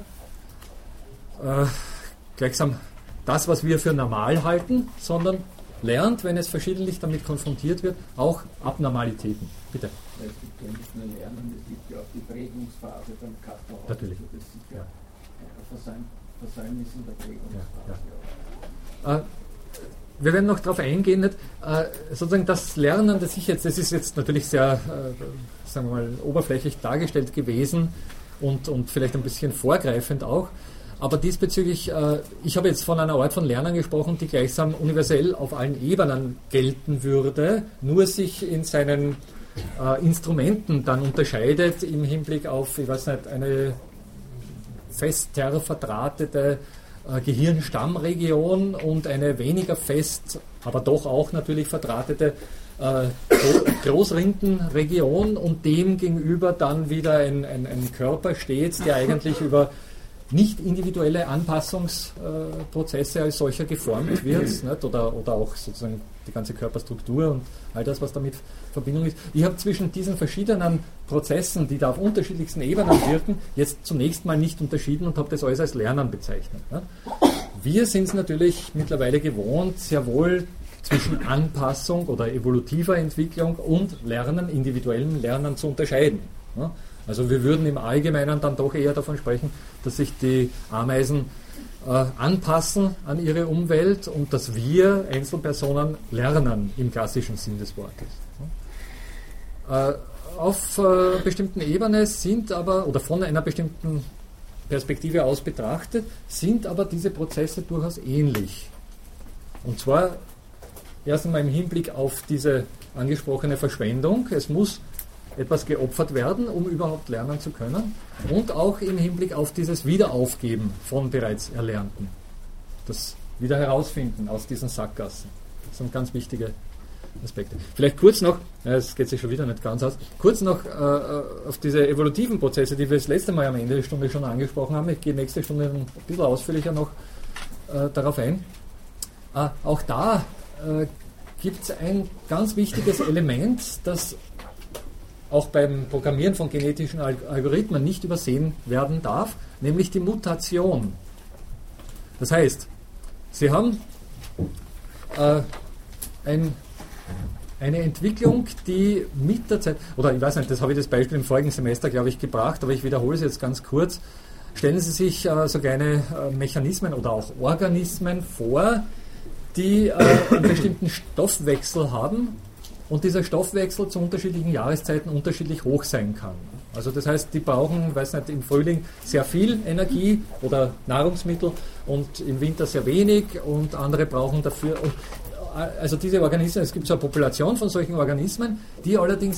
gleichsam das, was wir für normal halten, sondern lernt, wenn es verschiedentlich damit konfrontiert wird, auch Abnormalitäten. Bitte. Es gibt ja nicht nur Lernen, es gibt ja auch die Prägungsphase beim Kaspar. Natürlich. Das ist sicher Versäumnis in der Prägungsphase. Ja. wir werden noch darauf eingehen, sozusagen das Lernen, das ist jetzt natürlich sehr, sagen wir mal, oberflächlich dargestellt gewesen und vielleicht ein bisschen vorgreifend auch, aber diesbezüglich, ich habe jetzt von einer Art von Lernen gesprochen, die gleichsam universell auf allen Ebenen gelten würde, nur sich in seinen Instrumenten dann unterscheidet im Hinblick auf, ich weiß nicht, eine fester verdrahtete Gehirnstammregion und eine weniger fest, aber doch auch natürlich verdrahtete Großrindenregion und dem gegenüber dann wieder ein Körper steht, der eigentlich über nicht individuelle Anpassungsprozesse als solcher geformt wird, nicht? Oder auch sozusagen die ganze Körperstruktur und all das, was damit in Verbindung ist. Ich habe zwischen diesen verschiedenen Prozessen, die da auf unterschiedlichsten Ebenen wirken, jetzt zunächst mal nicht unterschieden und habe das alles als Lernen bezeichnet. Nicht? Wir sind es natürlich mittlerweile gewohnt, sehr wohl zwischen Anpassung oder evolutiver Entwicklung und Lernen, individuellem Lernen zu unterscheiden. Nicht? Also wir würden im Allgemeinen dann doch eher davon sprechen, dass sich die Ameisen anpassen an ihre Umwelt und dass wir Einzelpersonen lernen im klassischen Sinn des Wortes. Auf bestimmten Ebenen sind aber, oder von einer bestimmten Perspektive aus betrachtet, sind aber diese Prozesse durchaus ähnlich. Und zwar erst einmal im Hinblick auf diese angesprochene Verschwendung. Es muss etwas geopfert werden, um überhaupt lernen zu können. Und auch im Hinblick auf dieses Wiederaufgeben von bereits Erlernten. Das Wieder-Herausfinden aus diesen Sackgassen. Das sind ganz wichtige Aspekte. Vielleicht kurz noch, es geht sich schon wieder nicht ganz aus, kurz noch auf diese evolutiven Prozesse, die wir das letzte Mal am Ende der Stunde schon angesprochen haben. Ich gehe nächste Stunde ein bisschen ausführlicher noch darauf ein. Auch da gibt es ein ganz wichtiges Element, das auch beim Programmieren von genetischen Algorithmen nicht übersehen werden darf, nämlich die Mutation. Das heißt, Sie haben eine Entwicklung, die mit der Zeit, oder ich weiß nicht, das habe ich das Beispiel im vorigen Semester, glaube ich, gebracht, aber ich wiederhole es jetzt ganz kurz. Stellen Sie sich so kleine Mechanismen oder auch Organismen vor, die einen bestimmten Stoffwechsel haben und dieser Stoffwechsel zu unterschiedlichen Jahreszeiten unterschiedlich hoch sein kann. Also das heißt, die brauchen, weiß nicht, im Frühling sehr viel Energie oder Nahrungsmittel und im Winter sehr wenig und andere brauchen dafür. Also diese Organismen, es gibt so eine Population von solchen Organismen, die allerdings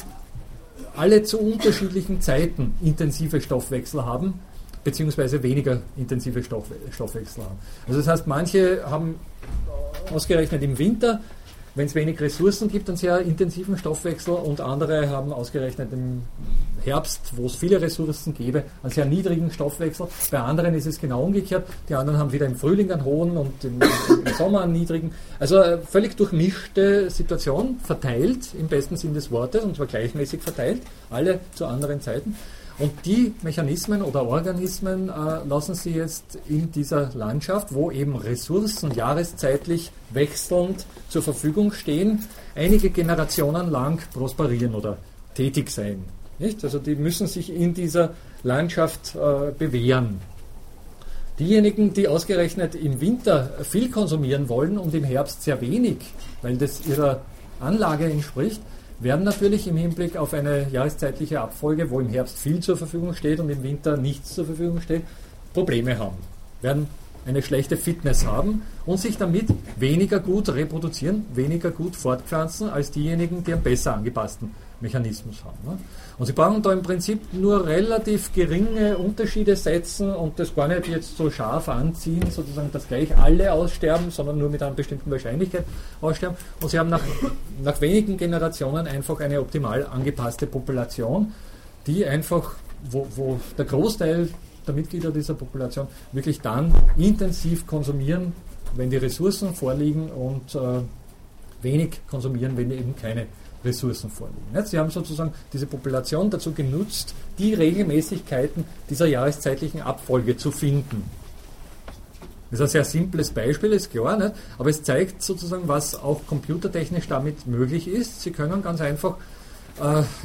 alle zu unterschiedlichen Zeiten intensive Stoffwechsel haben, beziehungsweise weniger intensive Stoffwechsel haben. Also das heißt, manche haben ausgerechnet im Winter, wenn es wenig Ressourcen gibt, einen sehr intensiven Stoffwechsel und andere haben ausgerechnet im Herbst, wo es viele Ressourcen gäbe, einen sehr niedrigen Stoffwechsel. Bei anderen ist es genau umgekehrt. Die anderen haben wieder im Frühling einen hohen und im Sommer einen niedrigen. Also eine völlig durchmischte Situation, verteilt im besten Sinn des Wortes, und zwar gleichmäßig verteilt, alle zu anderen Zeiten. Und die Mechanismen oder Organismen lassen Sie jetzt in dieser Landschaft, wo eben Ressourcen jahreszeitlich wechselnd zur Verfügung stehen, einige Generationen lang prosperieren oder tätig sein. Nicht? Also die müssen sich in dieser Landschaft bewähren. Diejenigen, die ausgerechnet im Winter viel konsumieren wollen und im Herbst sehr wenig, weil das ihrer Anlage entspricht, werden natürlich im Hinblick auf eine jahreszeitliche Abfolge, wo im Herbst viel zur Verfügung steht und im Winter nichts zur Verfügung steht, Probleme haben. Werden eine schlechte Fitness haben und sich damit weniger gut reproduzieren, weniger gut fortpflanzen als diejenigen, die einen besser angepassten Mechanismus haben. Und Sie brauchen da im Prinzip nur relativ geringe Unterschiede setzen und das gar nicht jetzt so scharf anziehen, sozusagen, dass gleich alle aussterben, sondern nur mit einer bestimmten Wahrscheinlichkeit aussterben. Und Sie haben nach wenigen Generationen einfach eine optimal angepasste Population, die einfach, wo der Großteil der Mitglieder dieser Population wirklich dann intensiv konsumieren, wenn die Ressourcen vorliegen und wenig konsumieren, wenn eben keine Ressourcen vorliegen. Sie haben sozusagen diese Population dazu genutzt, die Regelmäßigkeiten dieser jahreszeitlichen Abfolge zu finden. Das ist ein sehr simples Beispiel, ist klar, nicht? Aber es zeigt sozusagen, was auch computertechnisch damit möglich ist. Sie können ganz einfach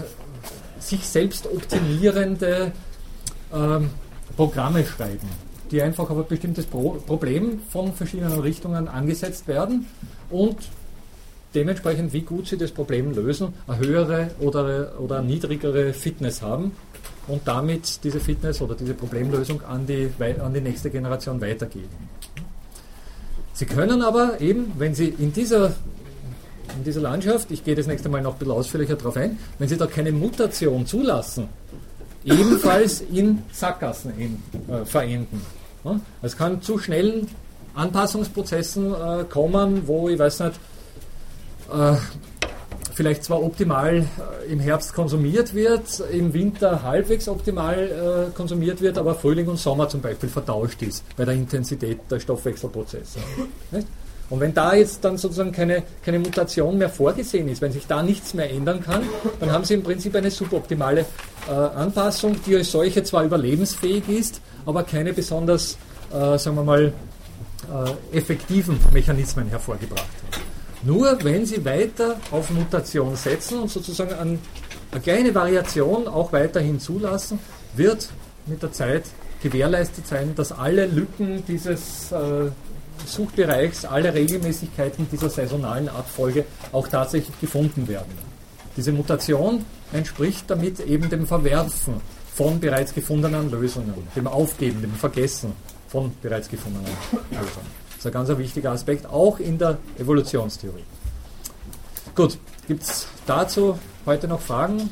sich selbst optimierende Programme schreiben. die einfach auf ein bestimmtes Problem von verschiedenen Richtungen angesetzt werden und dementsprechend, wie gut sie das Problem lösen, eine höhere oder eine niedrigere Fitness haben und damit diese Fitness oder diese Problemlösung an die nächste Generation weitergeben. Sie können aber eben, wenn Sie in dieser Landschaft, ich gehe das nächste Mal noch ein bisschen ausführlicher darauf ein, wenn Sie da keine Mutation zulassen, ebenfalls in Sackgassen verenden. Ja? Es kann zu schnellen Anpassungsprozessen kommen, wo, ich weiß nicht, vielleicht zwar optimal im Herbst konsumiert wird, im Winter halbwegs optimal konsumiert wird, aber Frühling und Sommer zum Beispiel vertauscht ist bei der Intensität der Stoffwechselprozesse. Nicht? Und wenn da jetzt dann sozusagen keine Mutation mehr vorgesehen ist, wenn sich da nichts mehr ändern kann, dann haben Sie im Prinzip eine suboptimale Anpassung, die als solche zwar überlebensfähig ist, aber keine besonders, sagen wir mal, effektiven Mechanismen hervorgebracht hat. Nur wenn Sie weiter auf Mutation setzen und sozusagen eine kleine Variation auch weiterhin zulassen, wird mit der Zeit gewährleistet sein, dass alle Lücken dieses Suchbereichs, alle Regelmäßigkeiten dieser saisonalen Abfolge auch tatsächlich gefunden werden. Diese Mutation entspricht damit eben dem Verwerfen von bereits gefundenen Lösungen, dem Aufgeben, dem Vergessen von bereits gefundenen Lösungen. Das ist ein ganz wichtiger Aspekt, auch in der Evolutionstheorie. Gut, gibt es dazu heute noch Fragen?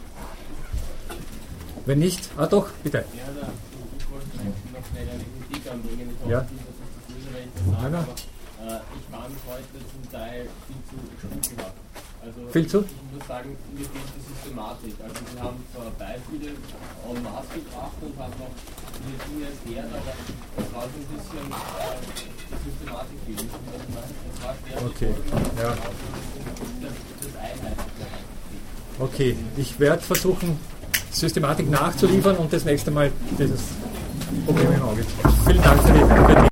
Wenn nicht, doch, bitte. Ja, ich wollte noch schnell eine Kritik anbringen. Ich hoffe, ja. dass das ist wenn ich das sage, aber ich fand heute zum Teil viel zu stückelhaft. Also viel zu? Ich muss sagen, mir fehlt die Systematik. Also Sie haben zwar Beispiele en masse gebracht und haben noch viele Dinge erklärt, aber es war so ein bisschen die Systematik fehlt. Es war schwer okay. Ja. Das Einheitliche. Okay, ich werde versuchen, Systematik nachzuliefern und das nächste Mal dieses Problem im Auge zu haben. Vielen Dank für die